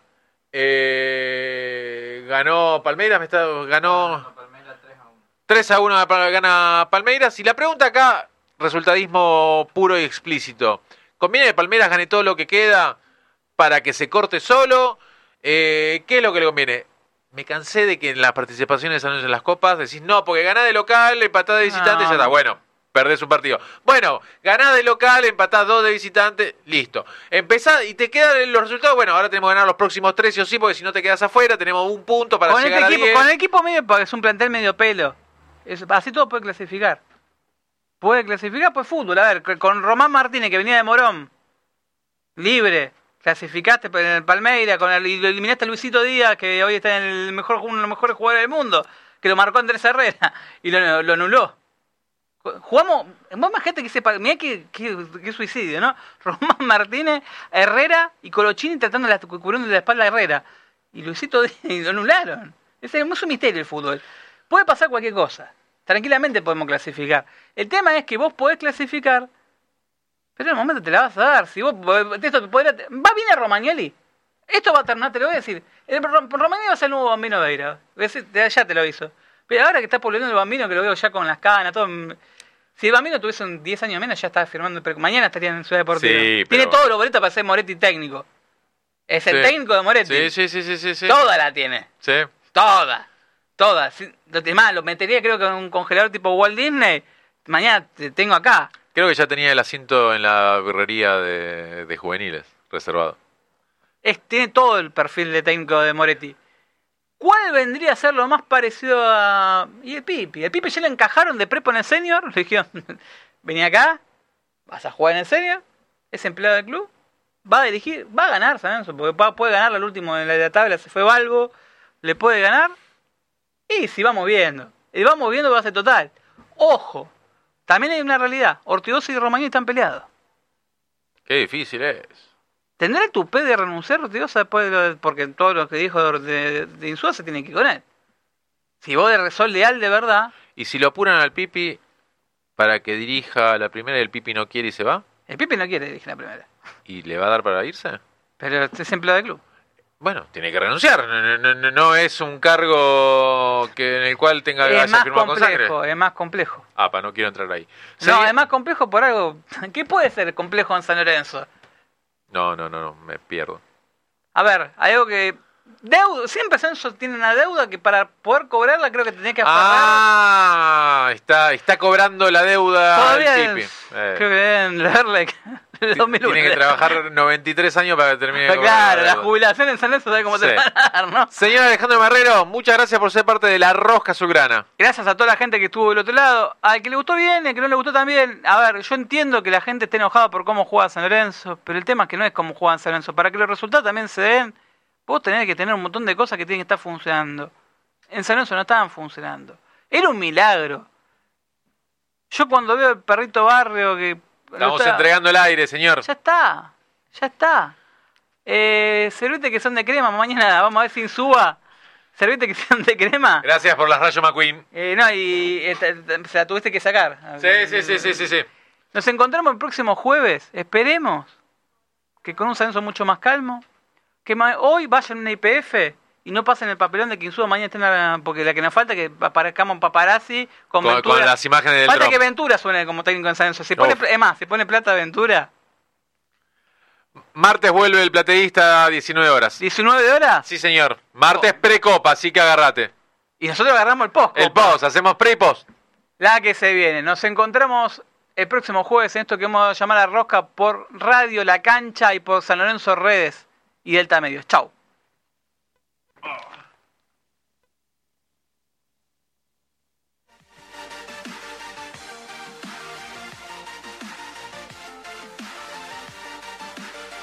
eh, ganó Palmeiras, me está, ganó tres a uno gana Palmeiras. Y la pregunta acá, resultadismo puro y explícito. ¿Conviene que Palmeiras gane todo lo que queda para que se corte solo? Eh, ¿Qué es lo que le conviene? Me cansé de que en las participaciones en las copas decís, no, porque ganás de local, empatás de visitante, no. Ya está. Bueno, perdés un partido. Bueno, ganás de local, empatás dos de visitante, listo. Empezás y te quedan los resultados. Bueno, ahora tenemos que ganar los próximos tres, sí o sí, porque si no te quedas afuera, tenemos un punto para con llegar este a equipo, diez. Con el equipo medio, es un plantel medio pelo. Es, así todo puede clasificar. Puede clasificar, pues fútbol. A ver, con Román Martínez, que venía de Morón, libre. Clasificaste en el Palmeiras, con el, y lo eliminaste a Luisito Díaz, que hoy está en el mejor, uno de los mejores jugadores del mundo, que lo marcó Andrés Herrera, y lo, lo anuló. Jugamos, vos imagínate que sepa, mirá qué, qué, qué suicidio, ¿no? Román Martínez, Herrera y Colochini tratando de cubriendo la espalda a Herrera. Y Luisito Díaz, y lo anularon. Es, es un misterio el fútbol. Puede pasar cualquier cosa. Tranquilamente podemos clasificar. El tema es que vos podés clasificar, pero en el momento te la vas a dar. Si vos, esto podría, va bien a Romagnoli. Esto va a terminar, te lo voy a decir. El Romagnoli va a ser el nuevo Bambino Veira. Ya te lo hizo. Pero ahora que está publicando el Bambino, que lo veo ya con las canas, todo. Si el Bambino tuviese un diez años menos, ya está firmando. Pero mañana estaría en Ciudad Deportiva. Sí, tiene pero... todos los boletos para ser Moretti técnico. Es el sí. técnico de Moretti. Sí, sí, sí, sí, sí, sí. Toda la tiene. Sí. Toda. Toda. Lo demás, lo metería creo que en un congelador tipo Walt Disney. Mañana te tengo acá. Creo que ya tenía el asiento en la birrería de, de juveniles, reservado. Es, tiene todo el perfil de técnico de Moretti. ¿Cuál vendría a ser lo más parecido a... Y el Pipi. El Pipi ya le encajaron de prepo en el senior. Le dijeron, vení acá, vas a jugar en el senior, es empleado del club, va a dirigir, va a ganar, ¿sabes? Porque va, puede ganar al último en la, la tabla, se fue Balbo, le puede ganar. Y si vamos viendo. Y vamos viendo va a ser total. Ojo, también hay una realidad. Ortigosa y Romagnoli están peleados. Qué difícil es. ¿Tendrá el tupé de renunciar Ortigosa después de lo de, porque todo lo que dijo de, de, de Insúa se tiene que ir con él? Si vos de sos leal de verdad... ¿Y si lo apuran al Pipi para que dirija la primera y el Pipi no quiere y se va? El Pipi no quiere dirigir la primera. ¿Y le va a dar para irse? Pero es empleado del club. Bueno, tiene que renunciar. No, no, no, no es un cargo que en el cual tenga que es haya más firmado con sangre. complejo, es más complejo. Ah, para no quiero entrar ahí. No, Sería... es más complejo por algo... ¿Qué puede ser complejo en San Lorenzo? No, no, no, no, me pierdo. A ver, hay algo que... Deuda, siempre San Lorenzo tiene una deuda que para poder cobrarla creo que tenés que aferrar... Ah, está, está cobrando la deuda Todavía al Pipi. es- Eh. Creo que deben leerle el dos mil uno. Tiene que trabajar noventa y tres años para que termine de cobrar Claro, la la deuda. jubilación en San Lorenzo sabe cómo Sí. te van a dar, ¿no? Señor Alejandro Marrero, muchas gracias por ser parte de la Rosca Azulgrana. Gracias a toda la gente que estuvo del otro lado. Al que le gustó bien, al que no le gustó también. A ver, yo entiendo que la gente esté enojada por cómo juega San Lorenzo, pero el tema es que no es cómo juega San Lorenzo. Para que los resultados también se den, vos tenés que tener un montón de cosas que tienen que estar funcionando. En San Lorenzo no estaban funcionando. Era un milagro. Yo cuando veo el perrito barrio que... Estamos está- entregando el aire, señor. Ya está, ya está. Eh, servite que son de crema, mañana vamos a ver si suba. Servite que son de crema. Gracias por las Rayo McQueen. Eh, no, y eh, te- te- se la tuviste que sacar. Sí, sí, sí, sí, sí, sí. Nos encontramos el próximo jueves. Esperemos que con un San Lorenzo mucho más calmo. Que ma- hoy vayan a una I P F y no pasen el papelón de que Insúa mañana esté en la... Porque la que nos falta es que aparezcamos en paparazzi con, Con, Ventura. con las imágenes del Falta drone. que Ventura suene como técnico en San Lorenzo. Si pone, Uf. es más, si pone plata Ventura, Martes vuelve el plateísta a diecinueve horas. diecinueve horas. Sí, señor. Martes precopa, así que agárrate. Y nosotros agarramos el post. El post, hacemos pre y post. La que se viene. Nos encontramos el próximo jueves en esto que vamos a llamar a Rosca por Radio La Cancha y por San Lorenzo Redes y Delta Medios. Chau.